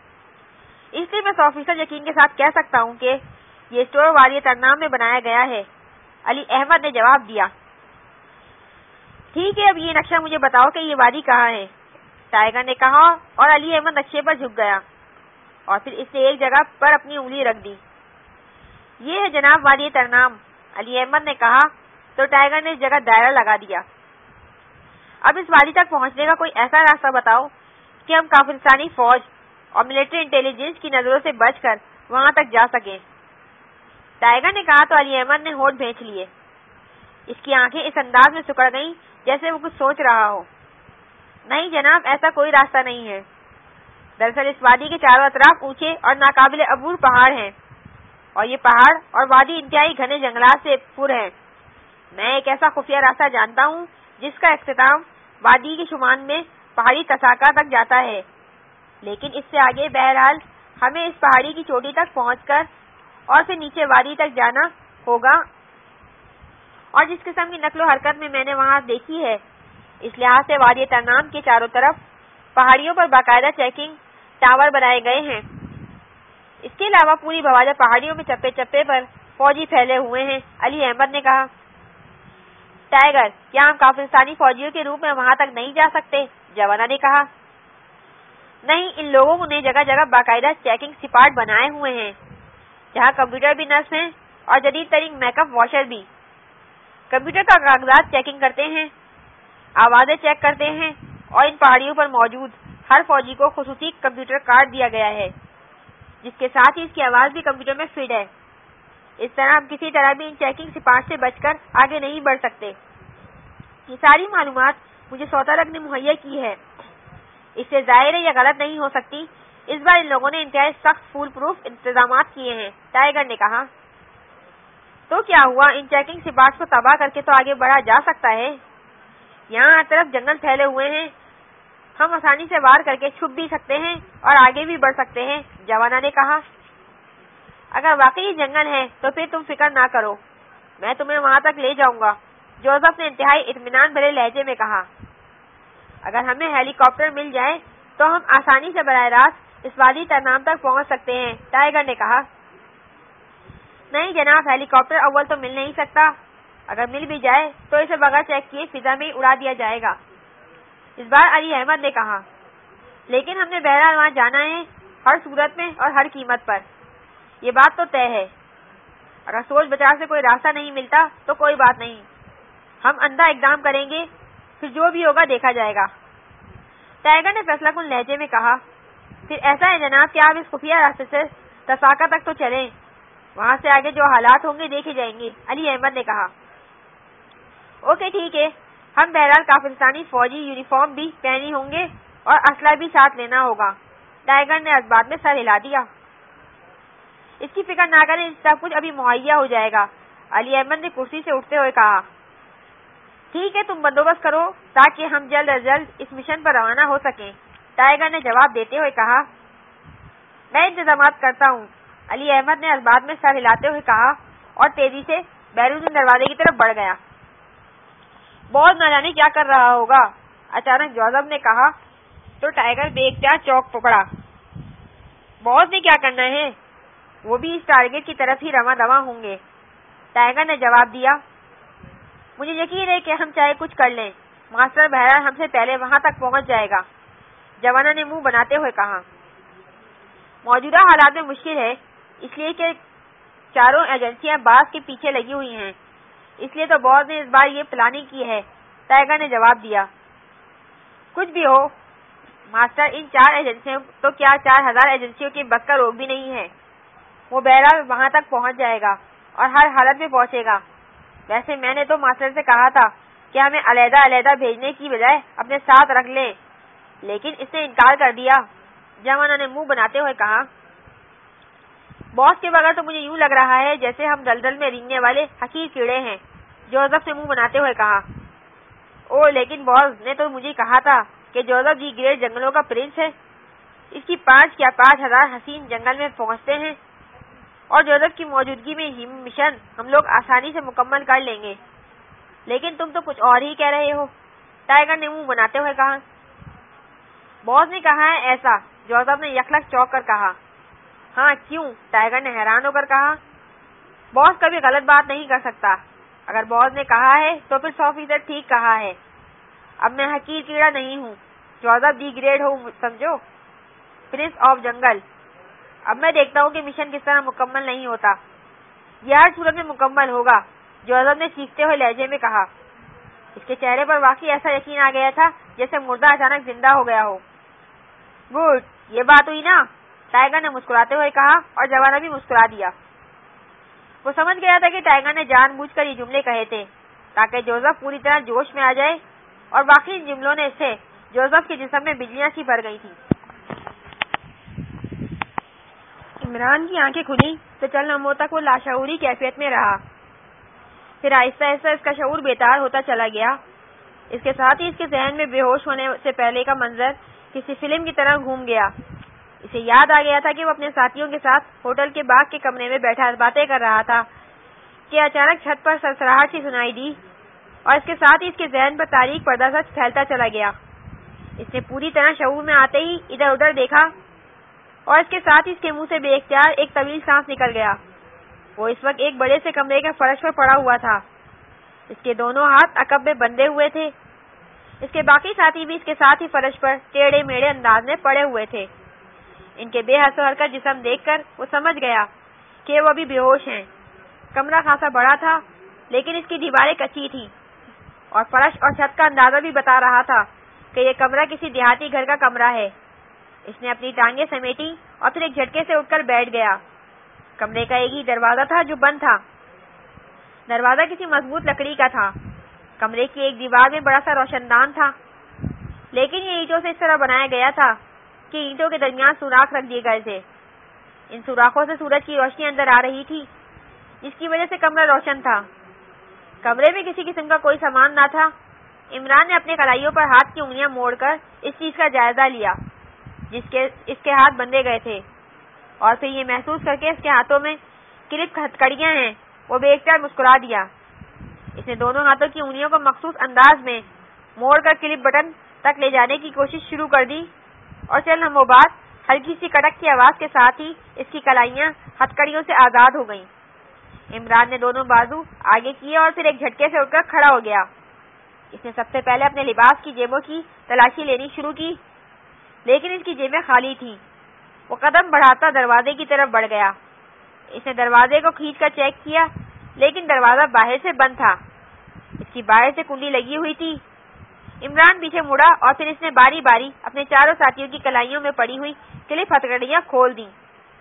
اس لیے میں سو فیصد یقین کے ساتھ کہہ سکتا ہوں کہ یہ اسٹور وادی ترنام میں بنایا گیا ہے۔ علی احمد نے جواب دیا۔ ٹھیک ہے، اب یہ نقشہ مجھے بتاؤ کہ یہ وادی کہاں ہے، ٹائیگر نے کہا، اور علی احمد نقشے پر جھک گیا اور پھر اس نے ایک جگہ پر اپنی انگلی رکھ دی۔ یہ ہے جناب وادی ترنام، علی احمد نے کہا تو ٹائیگر نے اس جگہ دائرہ لگا دیا۔ اب اس وادی تک پہنچنے کا کوئی ایسا راستہ بتاؤ کہ ہم کافرستانی فوج اور ملٹری انٹیلیجنس کی نظروں سے بچ کر وہاں تک جا سکیں۔ ٹائیگر نے کہا تو علی احمد نے ہونٹ بھینچ لیے۔ اس کی آنکھیں اس انداز میں سکڑ گئیں جیسے وہ کچھ سوچ رہا ہو۔ نہیں جناب، ایسا کوئی راستہ نہیں ہے۔ دراصل اس وادی کے چاروں اطراف اونچے اور ناقابل عبور پہاڑ ہیں، اور یہ پہاڑ اور وادی انتہائی گھنے جنگلات سے پر ہیں۔ میں ایک ایسا خفیہ راستہ جانتا ہوں جس کا اختتام وادی کے شمال میں پہاڑی تساکا تک جاتا ہے، لیکن اس سے آگے بہرحال ہمیں اس پہاڑی کی چوٹی تک پہنچ کر اور پھر نیچے وادی تک جانا ہوگا، اور جس قسم کی نقل و حرکت میں میں نے وہاں دیکھی ہے، اس لحاظ سے وادی ترنام کے چاروں طرف پہاڑیوں پر باقاعدہ چیکنگ ٹاور بنائے گئے ہیں۔ اس کے علاوہ پوری بواجہ پہاڑیوں میں چپے چپے پر فوجی پھیلے ہوئے ہیں۔ علی احمد نے کہا۔ ٹائیگر، کیا ہم کافرستانی فوجیوں کے روپ میں وہاں تک نہیں جا سکتے؟ جوانا نے کہا۔ نہیں، ان لوگوں نے جگہ جگہ باقاعدہ چیکنگ سپاٹ بنائے ہوئے ہیں، جہاں کمپیوٹر بھی نصب ہیں اور جدید ترین میک اپ واشر بھی۔ کمپیوٹر کا کاغذات چیکنگ کرتے ہیں، آوازیں چیک کرتے ہیں، اور ان پہاڑیوں پر موجود ہر فوجی کو خصوصی کمپیوٹر کارڈ دیا گیا ہے، جس کے ساتھ ہی اس کی آواز بھی کمپیوٹر میں فٹ ہے۔ اس طرح ہم کسی طرح بھی ان چیکنگ سپاٹ سے بچ کر آگے نہیں بڑھ سکتے۔ یہ ساری معلومات مجھے سوترک نے مہیا کی ہے، اس سے ظاہر ہے یہ غلط نہیں ہو سکتی۔ اس بار ان لوگوں نے انتہائی سخت فول پروف انتظامات کیے ہیں، ٹائیگر نے کہا۔ تو کیا ہوا، ان چیکنگ سپاٹس کو تباہ کر کے تو آگے بڑھا جا سکتا ہے۔ یہاں ہر طرف جنگل پھیلے ہوئے ہیں، ہم آسانی سے وار کر کے چھپ بھی سکتے ہیں اور آگے بھی بڑھ سکتے ہیں، جوانا نے کہا۔ اگر واقعی جنگل ہے تو پھر تم فکر نہ کرو، میں تمہیں وہاں تک لے جاؤں گا، جوزف نے انتہائی اطمینان بھرے لہجے میں کہا۔ اگر ہمیں ہیلی کاپٹر مل جائے تو ہم آسانی سے براہ راست اس وادی ترنام تک پہنچ سکتے ہیں، ٹائیگر نے کہا۔ نہیں جناب، ہیلی کاپٹر اول تو مل نہیں سکتا، اگر مل بھی جائے تو اسے بغیر چیک کیے فضا میں ہی اڑا دیا جائے گا، اس بار علی احمد نے کہا۔ لیکن ہم نے بہرحال وہاں جانا ہے، ہر صورت میں اور ہر قیمت پر، یہ بات تو طے ہے۔ اگر سوچ بچا سے کوئی راستہ نہیں ملتا تو کوئی بات نہیں، ہم اندھا اقدام کریں گے، پھر جو بھی ہوگا دیکھا جائے گا، ٹائیگر نے فیصلہ کن لہجے میں کہا۔ پھر ایسا ہے جناب کہ آپ اس خفیہ راستے سے تساکا تک تو چلیں، وہاں سے آگے جو حالات ہوں گے دیکھے جائیں گے، علی احمد نے کہا۔ اوکے ٹھیک ہے، ہم بہرحال کافرستانی فوجی یونیفارم بھی پہنی ہوں گے اور اسلحہ بھی ساتھ لینا ہوگا، ٹائیگر نے اس بات میں سر ہلا دیا۔ اس کی فکر نہ کریں، سب کچھ ابھی مہیا ہو جائے گا، علی احمد نے کرسی سے اٹھتے ہوئے کہا۔ ٹھیک ہے، تم بندوبست کرو تاکہ ہم جلد از جلد اس مشن پر روانہ ہو سکیں، ٹائیگر نے جواب دیتے ہوئے کہا۔ میں انتظامات کرتا ہوں، علی احمد نے اس بات میں سر ہلاتے ہوئے کہا اور تیزی سے بیرون دروازے کی طرف بڑھ گیا۔ بہت نہ جانے کیا کر رہا ہوگا، اچانک جوزف نے کہا تو ٹائیگر بے اختیار چوک پکڑا۔ بہت نے کیا کرنا ہے، وہ بھی اس ٹارگٹ کی طرف ہی رواں دواں ہوں گے، ٹائیگر نے جواب دیا۔ مجھے یقین ہے کہ ہم چاہے کچھ کر لیں، ماسٹر بہرحال ہم سے پہلے وہاں تک پہنچ جائے گا، جوانا نے منہ بناتے ہوئے کہا۔ موجودہ حالات میں مشکل ہے، اس لیے کہ چاروں ایجنسیاں باس کے پیچھے لگی ہوئی ہیں، اس لیے تو باس نے اس بار یہ پلاننگ کی ہے، ٹائیگر نے جواب دیا۔ کچھ بھی ہو ماسٹر، ان چار ایجنسیوں تو کیا چار ہزار ایجنسیوں کے بس کا روگ بھی نہیں ہے، وہ بہرحال وہاں تک پہنچ جائے گا اور ہر حالت میں پہنچے گا۔ ویسے میں نے تو ماسٹر سے کہا تھا کہ ہمیں علیحدہ علیحدہ بھیجنے کی بجائے اپنے ساتھ رکھ لیں، لیکن اس نے انکار کر دیا، جوانا نے منہ بناتے ہوئے کہا۔ باس کے بغیر تو مجھے یوں لگ رہا ہے جیسے ہم دلدل میں رینگنے والے حقیر کیڑے ہیں، جوزف نے منہ بناتے ہوئے کہا۔ او لیکن باس نے تو مجھے کہا تھا کہ جوزف جی گریٹ جنگلوں کا پرنس ہے، اس کی پانچ یا پانچ ہزار حسین جنگل میں پہنچتے ہیں اور جوزف کی موجودگی میں یہ مشن ہم لوگ آسانی سے مکمل کر لیں گے. لیکن تم تو کچھ اور ہی کہہ رہے ہو، ٹائیگر نے منہ بناتے ہوئے کہا. باس نے کہا ہے ایسا، جوزف نے یکلک چونک کر کہا. ہاں کیوں؟ ٹائیگر نے حیران ہو کر کہا. باس کبھی غلط بات نہیں کر سکتا. اگر باس نے کہا ہے تو پھر سو فیصد ٹھیک کہا ہے. اب میں حقیر کیڑا نہیں ہوں، جوزف ڈی گریڈ ہوں، سمجھو، پرنس آف جنگل. اب میں دیکھتا ہوں کہ مشن کس طرح مکمل نہیں ہوتا. یہ ہر صورت میں مکمل ہوگا، جوزف نے چیختے ہوئے لہجے میں کہا. اس کے چہرے پر واقعی ایسا یقین آ گیا تھا جیسے مردہ اچانک زندہ ہو گیا ہو. گڈ، یہ بات ہوئی نا، ٹائیگر نے مسکراتے ہوئے کہا اور جوانہ بھی مسکرا دیا. وہ سمجھ گیا تھا کہ ٹائیگر نے جان بوجھ کر یہ جملے کہے تھے تاکہ جوزف پوری طرح جوش میں آ جائے، اور باقی ان جملوں نے سے جوزف کے جسم میں بجلیاں سی بھر گئی تھیں. عمران کی آنکھیں کھلی تو چند لمحوں تک وہ لاشعوری کیفیت میں رہا. پھر آہستہ آہستہ اس کا شعور بیدار ہوتا چلا گیا. اس کے ساتھ ہی اس کے ذہن میں بے ہوش ہونے سے پہلے کا منظر کسی فلم کی طرح گھوم گیا. اسے یاد آ گیا تھا کہ وہ اپنے ساتھیوں کے ساتھ ہوٹل کے باغ کے کمرے میں بیٹھا باتیں کر رہا تھا کہ اچانک چھت پر سرسراہٹ سی سنائی دی، اور اس کے ساتھ ہی اس کے ذہن پر تاریک پردہ سچ پھیلتا چلا گیا. اس نے پوری طرح شعور میں آتے ہی ادھر ادھر دیکھا، اور اس کے ساتھ ہی اس کے منہ سے بے اختیار ایک طویل سانس نکل گیا. وہ اس وقت ایک بڑے سے کمرے کے فرش پر پڑا ہوا تھا. اس کے دونوں ہاتھ عقب میں بندھے ہوئے تھے. اس کے باقی ساتھی بھی اس کے ساتھ ہی فرش پر ٹیڑھے میڑھے انداز میں پڑے ہوئے تھے. ان کے بے حس و حرکت جسم دیکھ کر وہ سمجھ گیا کہ وہ ابھی بے ہوش ہیں. کمرہ خاصا بڑا تھا، لیکن اس کی دیواریں کچی تھیں، اور فرش اور چھت کا اندازہ بھی بتا رہا تھا کہ یہ کمرہ کسی دیہاتی گھر کا کمرہ ہے. اس نے اپنی ٹانگیں سمیٹی اور پھر ایک جھٹکے سے اٹھ کر بیٹھ گیا. کمرے کا ایک ہی دروازہ تھا جو بند تھا. دروازہ کسی مضبوط لکڑی کا تھا. کمرے کی ایک دیوار میں بڑا سا روشن دان تھا، لیکن یہ اینٹوں سے اس طرح بنایا گیا تھا کہ اینٹوں کے درمیان سوراخ رکھ دیے گئے تھے. ان سوراخوں سے سورج کی روشنی اندر آ رہی تھی، جس کی وجہ سے کمرہ روشن تھا. کمرے میں کسی قسم کا کوئی سامان نہ تھا. عمران نے اپنے کلائیوں پر ہاتھ کی انگلیاں موڑ کر اس چیز کا جائزہ لیا جس کے اس کے ہاتھ بندھے گئے تھے، اور پھر یہ محسوس کر کے اس کے ہاتھوں میں کلپ ہتھکڑیاں ہیں وہ بے اختیار مسکرا دیا. اس نے دونوں ہاتھوں کی انگلیوں کو مخصوص انداز میں موڑ کر کلپ بٹن تک لے جانے کی کوشش شروع کر دی، اور چند لمحوں بعد ہلکی سی کڑک کی آواز کے ساتھ ہی اس کی کلائیاں ہتھکڑیوں سے آزاد ہو گئیں. عمران نے دونوں بازو آگے کیے اور پھر ایک جھٹکے سے اٹھ کر کھڑا ہو گیا. اس نے سب سے پہلے اپنے لباس کی جیبوں کی تلاشی لینی شروع کی، لیکن اس کی جیبیں خالی تھیں. وہ قدم بڑھاتا دروازے کی طرف بڑھ گیا. اس نے دروازے کو کھینچ کر چیک کیا، لیکن دروازہ باہر سے بند تھا. اس کی باہر سے کنڈی لگی ہوئی تھی. عمران پیچھے مڑا اور پھر اس نے باری باری اپنے چاروں ساتھیوں کی کلائیوں میں پڑی ہوئی کلپ ہتھکڑیاں کھول دیں.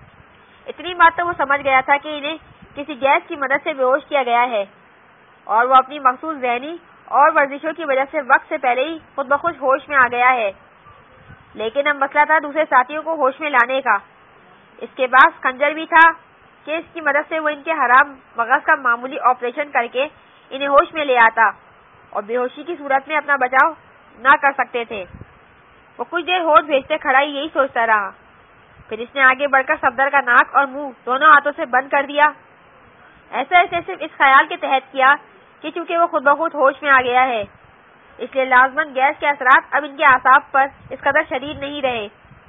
اتنی بات تو وہ سمجھ گیا تھا کہ انہیں کسی گیس کی مدد سے بے ہوش کیا گیا ہے، اور وہ اپنی مخصوص ذہنی اور ورزشوں کی وجہ سے وقت سے پہلے ہی خود بخود ہوش میں آ گیا ہے. لیکن اب مسئلہ تھا دوسرے ساتھیوں کو ہوش میں لانے کا. اس کے پاس خنجر بھی تھا کہ اس کی مدد سے وہ ان کے حرام مغز کا معمولی آپریشن کر کے انہیں ہوش میں لے آتا، اور بے ہوشی کی صورت میں اپنا بچاؤ نہ کر سکتے تھے. وہ کچھ دیر ہوش بھیجتے کھڑا ہی یہی سوچتا رہا. پھر اس نے آگے بڑھ کر صفدر کا ناک اور منہ دونوں ہاتھوں سے بند کر دیا. ایسا ایسے صرف اس خیال کے تحت کیا کہ چونکہ وہ خود بخود ہوش میں آ گیا ہے، اس لیے لازماً گیس کے اثرات اب ان کے اعصاب پر اس قدر شدید نہیں رہے.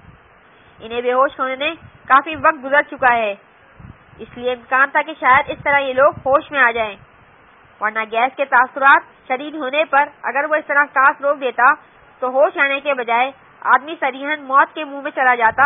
انہیں بے ہوش ہونے کافی وقت گزر چکا ہے، اس لیے امکان تھا کہ شاید اس طرح یہ لوگ ہوش میں آ جائیں، ورنہ گیس کے تاثرات شدید ہونے پر اگر وہ اس طرح سانس روک دیتا تو ہوش آنے کے بجائے آدمی صریحاً موت کے منہ میں چلا جاتا.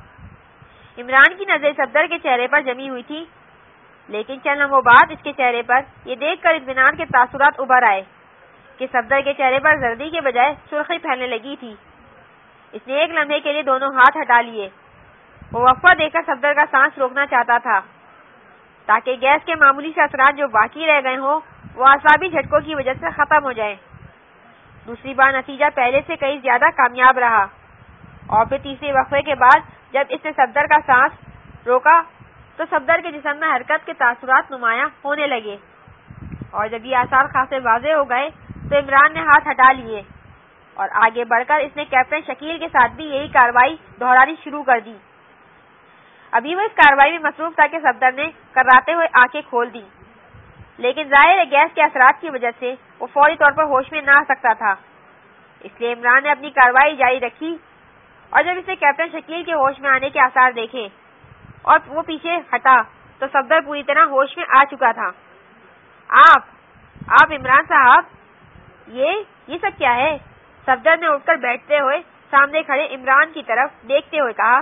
عمران کی نظر صفدر کے چہرے پر جمی ہوئی تھی، لیکن چند لمحوں بعد اس کے چہرے پر یہ دیکھ کر اطمینان کے تاثرات ابھر آئے کہ صفدر کے چہرے پر زردی کے بجائے سرخی پھیلنے لگی تھی. اس نے ایک لمحے کے لیے دونوں ہاتھ ہٹا لیے. وہ وقفہ دے کر صفدر کا سانس روکنا چاہتا تھا تاکہ گیس کے معمولی سے اثرات جو باقی رہ گئے ہوں وہ اعصابی جھٹکوں کی وجہ سے ختم ہو جائیں. دوسری بار نتیجہ پہلے سے کئی زیادہ کامیاب رہا، اور پھر تیسرے وقفے کے بعد جب اس نے صفدر کا سانس روکا تو صفدر کے جسم میں حرکت کے تاثرات نمایاں ہونے لگے، اور جب یہ آثار خاصے واضح ہو گئے تو عمران نے ہاتھ ہٹا لیے اور آگے بڑھ کر اس نے کیپٹن شکیل کے ساتھ بھی یہی کارروائی دہرانی شروع کر دی۔ ابھی وہ اس کارروائی میں مصروف تھا کہ صفدر نے کراتے ہوئے آنکھیں کھول دی، لیکن ظاہر ہے گیس کے اثرات کی وجہ سے وہ فوری طور پر ہوش میں نہ آ سکتا تھا، اس لیے عمران نے اپنی کارروائی جاری رکھی، اور جب اسے کیپٹن شکیل کے ہوش میں آنے کے آثار دیکھے اور وہ پیچھے ہٹا تو صفدر پوری طرح ہوش میں آ چکا تھا۔ آپ آپ عمران صاحب، یہ یہ سب کیا ہے؟ صفدر نے اٹھ کر بیٹھتے ہوئے سامنے کھڑے عمران کی طرف دیکھتے ہوئے کہا۔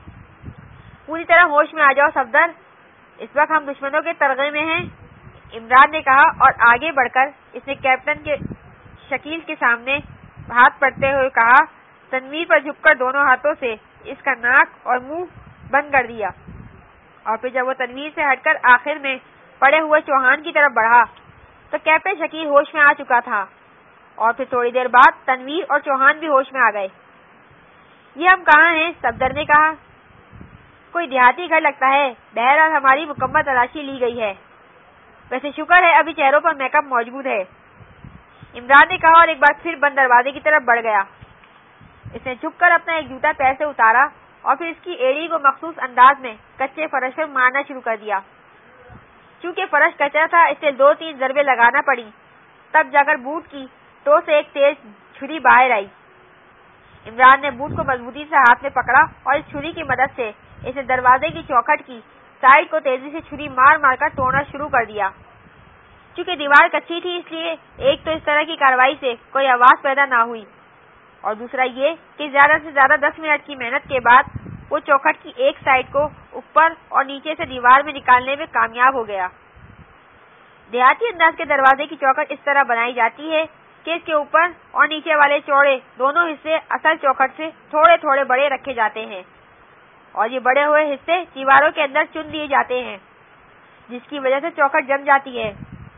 پوری طرح ہوش میں آ جاؤ صفدر، اس وقت ہم دشمنوں کے ترغے میں ہیں، عمران نے کہا، اور آگے بڑھ کر اس نے کیپٹن کے شکیل کے سامنے ہاتھ پڑتے ہوئے کہا، تنویر پر جھک کر دونوں ہاتھوں سے اس کا ناک اور منہ بند کر دیا، اور پھر جب وہ تنویر سے ہٹ کر آخر میں پڑے ہوئے چوہان کی طرف بڑھا تو کیپٹن شکیل ہوش میں آ چکا تھا، اور پھر تھوڑی دیر بعد تنویر اور چوہان بھی ہوش میں آ گئے۔ یہ ہم کہاں ہیں؟ صفدر نے کہا۔ کوئی دیہاتی گھر لگتا ہے، بہرحال ہماری مکمل تلاشی لی گئی ہے، ویسے شکر ہے ابھی چہروں پر میک اپ موجود ہے، عمران نے کہا، اور ایک بار پھر بند دروازے کی طرف بڑھ گیا۔ اس نے جھک کر اپنا ایک جوتا پیر سے اتارا اور پھر اس کی ایڑی کو مخصوص انداز میں کچے فرش پر مارنا شروع کر دیا۔ چونکہ فرش کچا تھا اس لیے دو تین ضربیں لگانا پڑی، تب جا کر بوٹ کی ٹو سے ایک تیز چھری باہر آئی۔ عمران نے بوٹ کو مضبوطی سے ہاتھ میں پکڑا اور اس چھری کی مدد سے اس نے دروازے کی چوکھٹ کی سائڈ کو تیزی سے چھری مار مار کر توڑنا شروع کر دیا۔ چونکہ دیوار کچی تھی اس لیے ایک تو اس طرح کی کارروائی سے کوئی آواز پیدا نہ ہوئی، اور دوسرا یہ کہ زیادہ سے زیادہ دس منٹ کی محنت کے بعد وہ چوکھٹ کی ایک سائڈ کو اوپر اور نیچے سے دیوار میں نکالنے میں کامیاب ہو گیا۔ دیہاتی انداز کے دروازے کی چوکھٹ اس طرح بنائی جاتی ہے کہ اس کے اوپر اور نیچے والے چوڑے دونوں حصے اصل چوکھٹ سے تھوڑے تھوڑے بڑے رکھے جاتے ہیں، اور یہ بڑے ہوئے حصے دیواروں کے اندر چن دیے جاتے ہیں، جس کی وجہ سے چوکھٹ جم جاتی ہے۔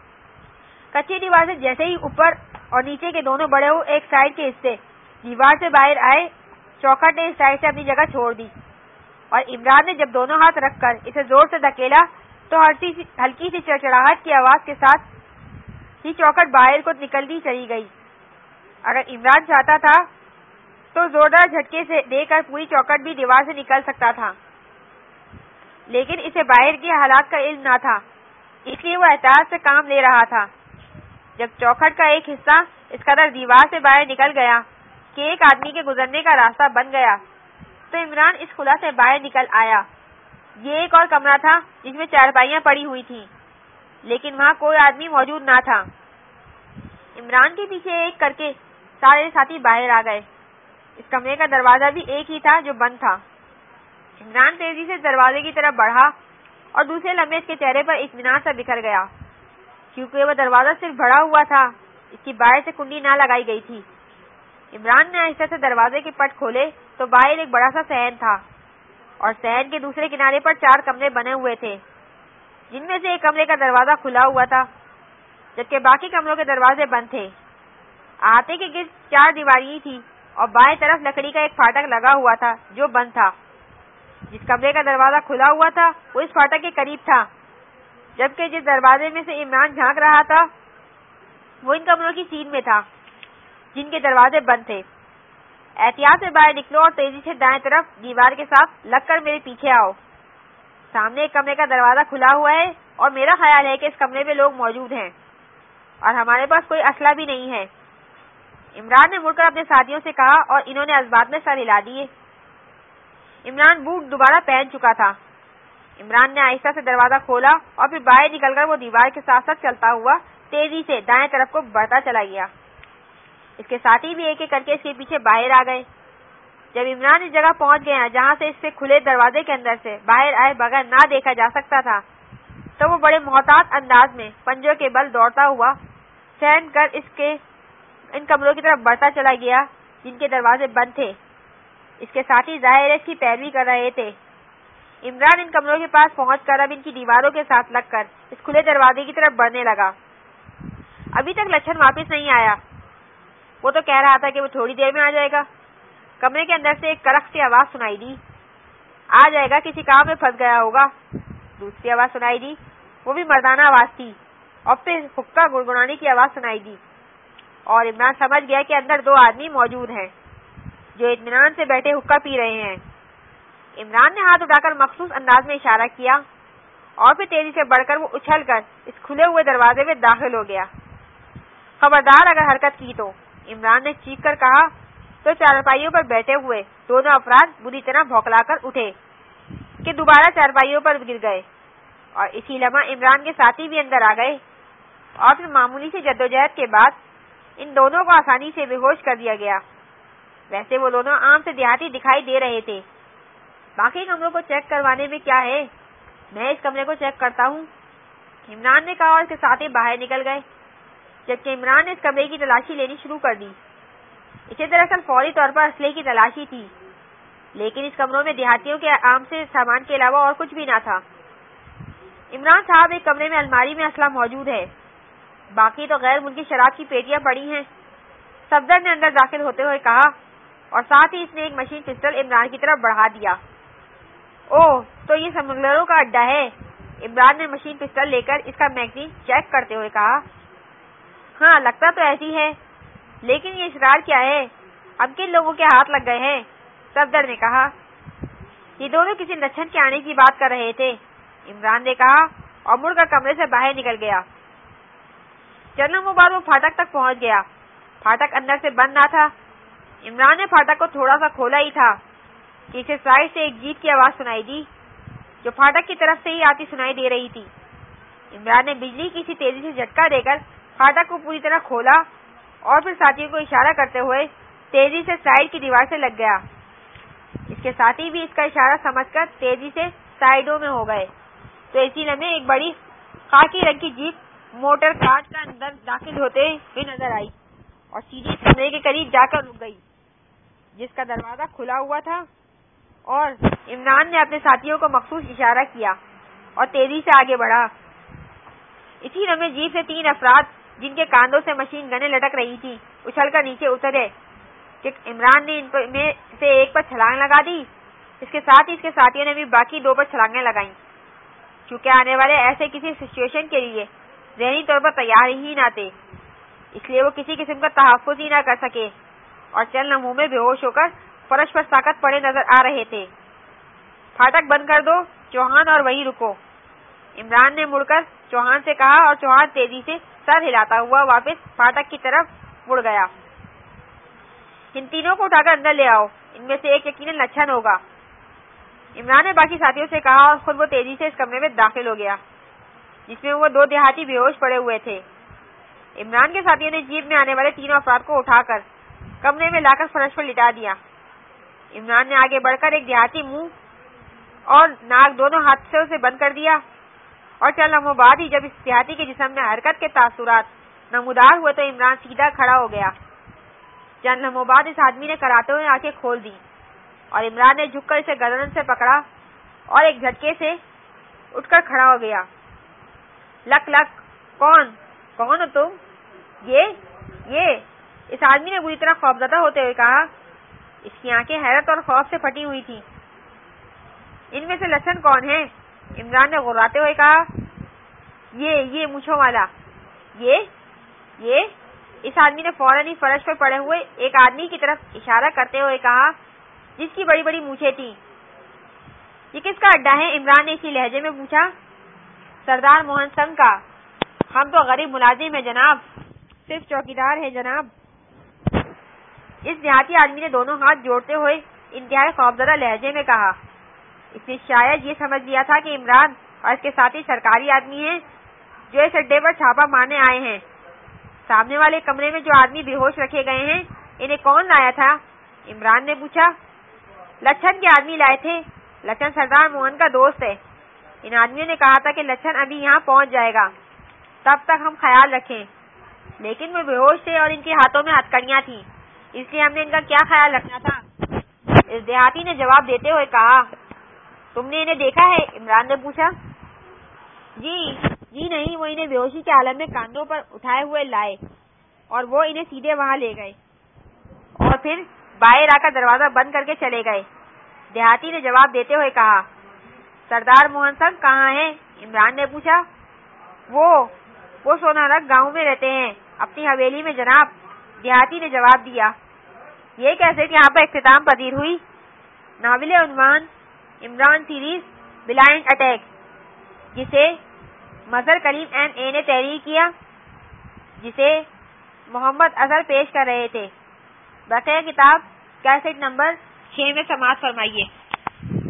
کچی دیوار سے جیسے ہی اوپر اور نیچے کے دونوں بڑے ہوئے ایک سائڈ کے حصے دیوار سے باہر آئے، چوکھٹ نے اس سائڈ سے اپنی جگہ چھوڑ دی، اور عمران نے جب دونوں ہاتھ رکھ کر اسے زور سے دھکیلا تو ہلکی سی چڑچڑاہٹ کی آواز کے ساتھ ہی چوکھٹ باہر کو نکلتی چلی گئی۔ اگر عمران چاہتا تھا تو زوردار جھٹکے سے دے کر پوری چوکھٹ بھی دیوار سے نکل سکتا تھا، لیکن اسے باہر کے حالات کا علم نہ تھا، اس لیے وہ احتیاط سے کام لے رہا تھا۔ جب چوکھٹ کا ایک حصہ اس قدر دیوار سے باہر نکل گیا کہ ایک آدمی کے گزرنے کا راستہ بن گیا تو عمران اس خلا سے باہر نکل آیا۔ یہ ایک اور کمرہ تھا جس میں چارپائیاں پڑی ہوئی تھیں، لیکن وہاں کوئی آدمی موجود نہ تھا۔ عمران کے پیچھے ایک کر کے سارے ساتھی باہر آ گئے۔ اس کمرے کا دروازہ بھی ایک ہی تھا جو بند تھا۔ عمران تیزی سے دروازے کی طرف بڑھا اور دوسرے لمحے اس کے چہرے پر اطمینان سا بکھر گیا، کیونکہ وہ دروازہ صرف بڑھا ہوا تھا، اس کی باہر سے کنڈی نہ لگائی گئی تھی۔ عمران نے آہستہ سے دروازے کے پٹ کھولے تو باہر ایک بڑا سا صحن تھا، اور صحن کے دوسرے کنارے پر چار کمرے بنے ہوئے تھے، جن میں سے ایک کمرے کا دروازہ کھلا ہوا تھا جبکہ باقی کمروں کے دروازے بند تھے۔ احاطے کے گرد چار دیواری تھی اور بائیں طرف لکڑی کا ایک پھاٹک لگا ہوا تھا جو بند تھا۔ جس کمرے کا دروازہ کھلا ہوا تھا وہ اس پھاٹک کے قریب تھا، جبکہ جس دروازے میں سے عمران جھانک رہا تھا وہ ان کمروں کی سین میں تھا جن کے دروازے بند تھے۔ احتیاط سے باہر نکلو اور تیزی سے دائیں طرف دیوار کے ساتھ لگ کر میرے پیچھے آؤ۔ سامنے ایک کمرے کا دروازہ کھلا ہوا ہے اور میرا خیال ہے کہ اس کمرے میں لوگ موجود ہیں اور ہمارے پاس کوئی اسلحہ بھی نہیں ہے۔ عمران نے مڑ کر اپنے ساتھیوں سے کہا اور انہوں نے اسباب میں سر ہلا دیے۔ عمران بوٹ دوبارہ پہن چکا تھا۔ عمران نے آہستہ سے دروازہ کھولا اور پھر باہر نکل کر وہ دیوار کے ساتھ ساتھ چلتا ہوا تیزی سے دائیں طرف کو بڑھتا چلا گیا۔ اس کے ساتھی بھی ایک ایک کر کے اس کے پیچھے باہر آ گئے۔ جب عمران اس جگہ پہنچ گیا جہاں سے اس سے کھلے دروازے کے اندر سے باہر آئے بغیر نہ دیکھا جا سکتا تھا تو وہ بڑے محتاط انداز میں پنجوں کے بل دوڑتا ہوا سہن کر اس کے ان کمروں کی طرف بڑھتا چلا گیا جن کے دروازے بند تھے۔ اس کے ساتھی ظاہر اس کی پیروی کر رہے تھے۔ عمران ان کمروں کے پاس پہنچ کر اب ان کی دیواروں کے ساتھ لگ کر اس کھلے دروازے کی طرف بڑھنے لگا۔ ابھی تک لچھن واپس نہیں آیا۔ وہ تو کہہ رہا تھا کہ وہ تھوڑی دیر میں آ جائے گا۔ کمرے کے اندر سے ایک کرخ سی آواز سنائی دی، آ جائے گا، کسی کام میں پھنس گیا ہوگا۔ دوسری آواز سنائی دی، وہ بھی مردانہ آواز تھی، اور پھر حقہ گڑگڑانے کی آواز سنائی دی۔ اور عمران سمجھ گیا کہ اندر دو آدمی موجود ہیں جو اطمینان سے بیٹھے حقہ پی رہے ہیں۔ عمران نے ہاتھ اٹھا کر مخصوص انداز میں اشارہ کیا اور پھر تیزی سے بڑھ کر وہ اچھل کر اس کھلے ہوئے دروازے میں داخل ہو گیا۔ خبردار اگر حرکت کی تو، عمران نے چیخ کر کہا تو چارپائیوں پر بیٹھے ہوئے دونوں افراد بری طرح بھوکلا کر اٹھے کہ دوبارہ چارپائیوں پر گر گئے، اور اسی لمحہ عمران کے ساتھی بھی اندر آ گئے اور پھر معمولی سی جدوجہد کے بعد ان دونوں کو آسانی سے بے ہوش کر دیا گیا۔ ویسے وہ دونوں عام سے دیہاتی دکھائی دے رہے تھے۔ باقی کمروں کو چیک کروانے میں کیا ہے، میں اس کمرے کو چیک کرتا ہوں، عمران نے کہا، اور اس کے ساتھی باہر نکل گئے، جبکہ عمران نے اس کمرے کی تلاشی لینی شروع کر دی۔ اسے دراصل فوری طور پر اسلحے کی تلاشی تھی، لیکن اس کمروں میں دیہاتیوں کے عام سے سامان کے علاوہ اور کچھ بھی نہ تھا۔ عمران صاحب، ایک کمرے میں الماری میں اسلحہ موجود ہے، باقی تو غیر ملکی شراب کی پیٹیاں پڑی ہیں، صفدر نے اندر داخل ہوتے ہوئے کہا، اور ساتھ ہی اس نے ایک مشین پسٹل عمران کی طرف بڑھا دیا۔ اوہ، تو یہ سمگلروں کا اڈا ہے، عمران نے مشین پسٹل لے کر اس کا میگزین چیک کرتے ہوئے کہا۔ ہاں، لگتا تو ایسی ہے، لیکن یہ اسرار کیا ہے، اب کن لوگوں کے ہاتھ لگ گئے ہیں، صفدر نے کہا۔ یہ دونوں کسی لچھن کے آنے کی بات کر رہے تھے، عمران نے کہا، اور مڑ کر کمرے سے باہر نکل گیا۔ چند لمحوں بعد وہ پھاٹک تک پہنچ گیا۔ پھاٹک اندر سے بند نہ تھا۔ عمران نے پھاٹک کو تھوڑا سا کھولا ہی تھا کہ اسے سائڈ سے ایک جیپ کی آواز سنائی دی جو پھاٹک کی طرف سے ہی آتی سنائی دے رہی تھی۔ عمران نے بجلی کی سی تیزی سے جھٹکا دے کر پھاٹک کو پوری طرح کھولا اور پھر ساتھیوں کو اشارہ کرتے ہوئے تیزی سے سائڈ کی دیوار سے لگ گیا۔ اس کے ساتھی بھی اس کا اشارہ سمجھ کر تیزی سے سائڈوں میں ہو گئے تو اسی لمحے ایک بڑی خاکی رنگ کی جیپ موٹر کارٹ کا اندر داخل ہوتے ہوئے نظر آئی اور سیدھی اس کمرے کے قریب جا کر رک گئی جس کا دروازہ کھلا ہوا تھا، اور عمران نے اپنے ساتھیوں کو مخصوص اشارہ کیا اور تیزی سے آگے بڑھا۔ اسی لمحے جیپ سے تین افراد جن کے کاندھوں سے مشین گنیں لٹک رہی تھی اچھل کر نیچے اترے کہ عمران نے ان میں سے ایک پر چھلانگ لگا دی۔ اس کے ساتھ ہی اس کے ساتھیوں نے بھی باقی دو پر چھلانگیں لگائیں۔ چونکہ آنے والے ایسے کسی سچویشن کے لیے ذہنی طور پر تیار ہی نہ تھے، اس لیے وہ کسی قسم کا تحفظ ہی نہ کر سکے اور چند لمحوں میں بے ہوش ہو کر فرش پر ساکت پڑے نظر آ رہے تھے۔ پھاٹک بند کر دو چوہان اور وہیں رکو، عمران نے مڑ کر چوہان سے کہا، اور چوہان تیزی سے سر ہلاتا ہوا واپس پھاٹک کی طرف مڑ گیا۔ ان تینوں کو اٹھا کر اندر لے آؤ، ان میں سے ایک یقیناً لچھن ہوگا، عمران نے باقی ساتھیوں سے کہا، اور خود وہ تیزی سے اس کمرے میں داخل ہو گیا جس میں وہ دو دیہاتی بے ہوش پڑے ہوئے تھے۔ عمران کے ساتھیوں نے جیپ میں آنے والے تینوں افراد کو اٹھا کر کمرے میں لا کر فرش پر لٹا دیا۔ عمران نے آگے بڑھ کر ایک دیہاتی منہ اور ناک دونوں ہاتھوں سے بند کر دیا، اور چند لمحوں بعد ہی جب اس دیہاتی کے جسم میں حرکت کے تاثرات نمودار ہوئے تو عمران سیدھا کھڑا ہو گیا۔ چند لمحوں بعد اس آدمی نے کراتے ہوئے آنکھیں کھول دی اور عمران نے جھک کر اسے گردن سے پکڑا اور ایک جھٹکے سے اٹھ کر کھڑا ہو گیا۔ لک لک، کون کون ہو تم؟ یہ یہ اس آدمی نے بری طرح خوفزدہ ہوتے ہوئے کہا۔ اس کی آنکھیں حیرت اور خوف سے پھٹی ہوئی تھیں۔ ان میں سے لچھن کون ہے؟ عمران نے غراتے ہوئے کہا۔ یہ یہ مونچھوں والا، یہ یہ اس آدمی نے فوراً ہی فرش پر پڑے ہوئے ایک آدمی کی طرف اشارہ کرتے ہوئے کہا جس کی بڑی بڑی مونچھیں تھیں۔ یہ کس کا اڈا ہے؟ عمران نے اسی لہجے میں پوچھا۔ سردار موہن سنگھ کا۔ ہم تو غریب ملازم ہیں جناب، صرف چوکیدار ہے جناب، اس دیہاتی آدمی نے دونوں ہاتھ جوڑتے ہوئے انتہائی خوفزدہ لہجے میں کہا۔ اس نے شاید یہ سمجھ لیا تھا کہ عمران اور اس کے ساتھی سرکاری آدمی ہیں جو اس اڈے پر چھاپا مارنے آئے ہیں۔ سامنے والے کمرے میں جو آدمی بے ہوش رکھے گئے ہیں انہیں کون لایا تھا؟ عمران نے پوچھا۔ لچھن کے آدمی لائے تھے، لچھن سردار موہن کا دوست ہے۔ ان آدمیوں نے کہا تھا کہ لچھن ابھی یہاں پہنچ جائے گا، تب تک ہم خیال رکھیں، لیکن وہ بے ہوش تھے اور ان کے ہاتھوں میں ہتھکڑیاں تھیں، اس لیے ہم نے ان کا کیا خیال رکھنا تھا؟ اس دیہاتی نے جواب دیتے ہوئے کہا۔ تم نے انہیں دیکھا ہے؟ عمران نے پوچھا۔ جی جی نہیں، وہ انہیں بے ہوشی کے عالم میں کاندھوں پر اٹھائے ہوئے لائے اور وہ انہیں سیدھے وہاں لے گئے اور پھر باہر آ کر دروازہ بند کر کے چلے گئے، دیہاتی نے جواب دیتے ہوئے کہا۔ سردار موہن سنگھ کہاں ہیں؟ عمران نے پوچھا۔ وہ وہ سونا رگ گاؤں میں رہتے ہیں، اپنی حویلی میں جناب، دیہاتی نے جواب دیا۔ یہ کیسٹ یہاں پر اختتام پذیر ہوئی۔ ناول عنوان عمران سیریز بلائنڈ اٹیک، جسے مظہر کلیم ایم اے نے تحریر کیا، جسے محمد اظہر پیش کر رہے تھے۔ بقیہ کتاب کیسٹ نمبر چھ میں سماعت فرمائیے۔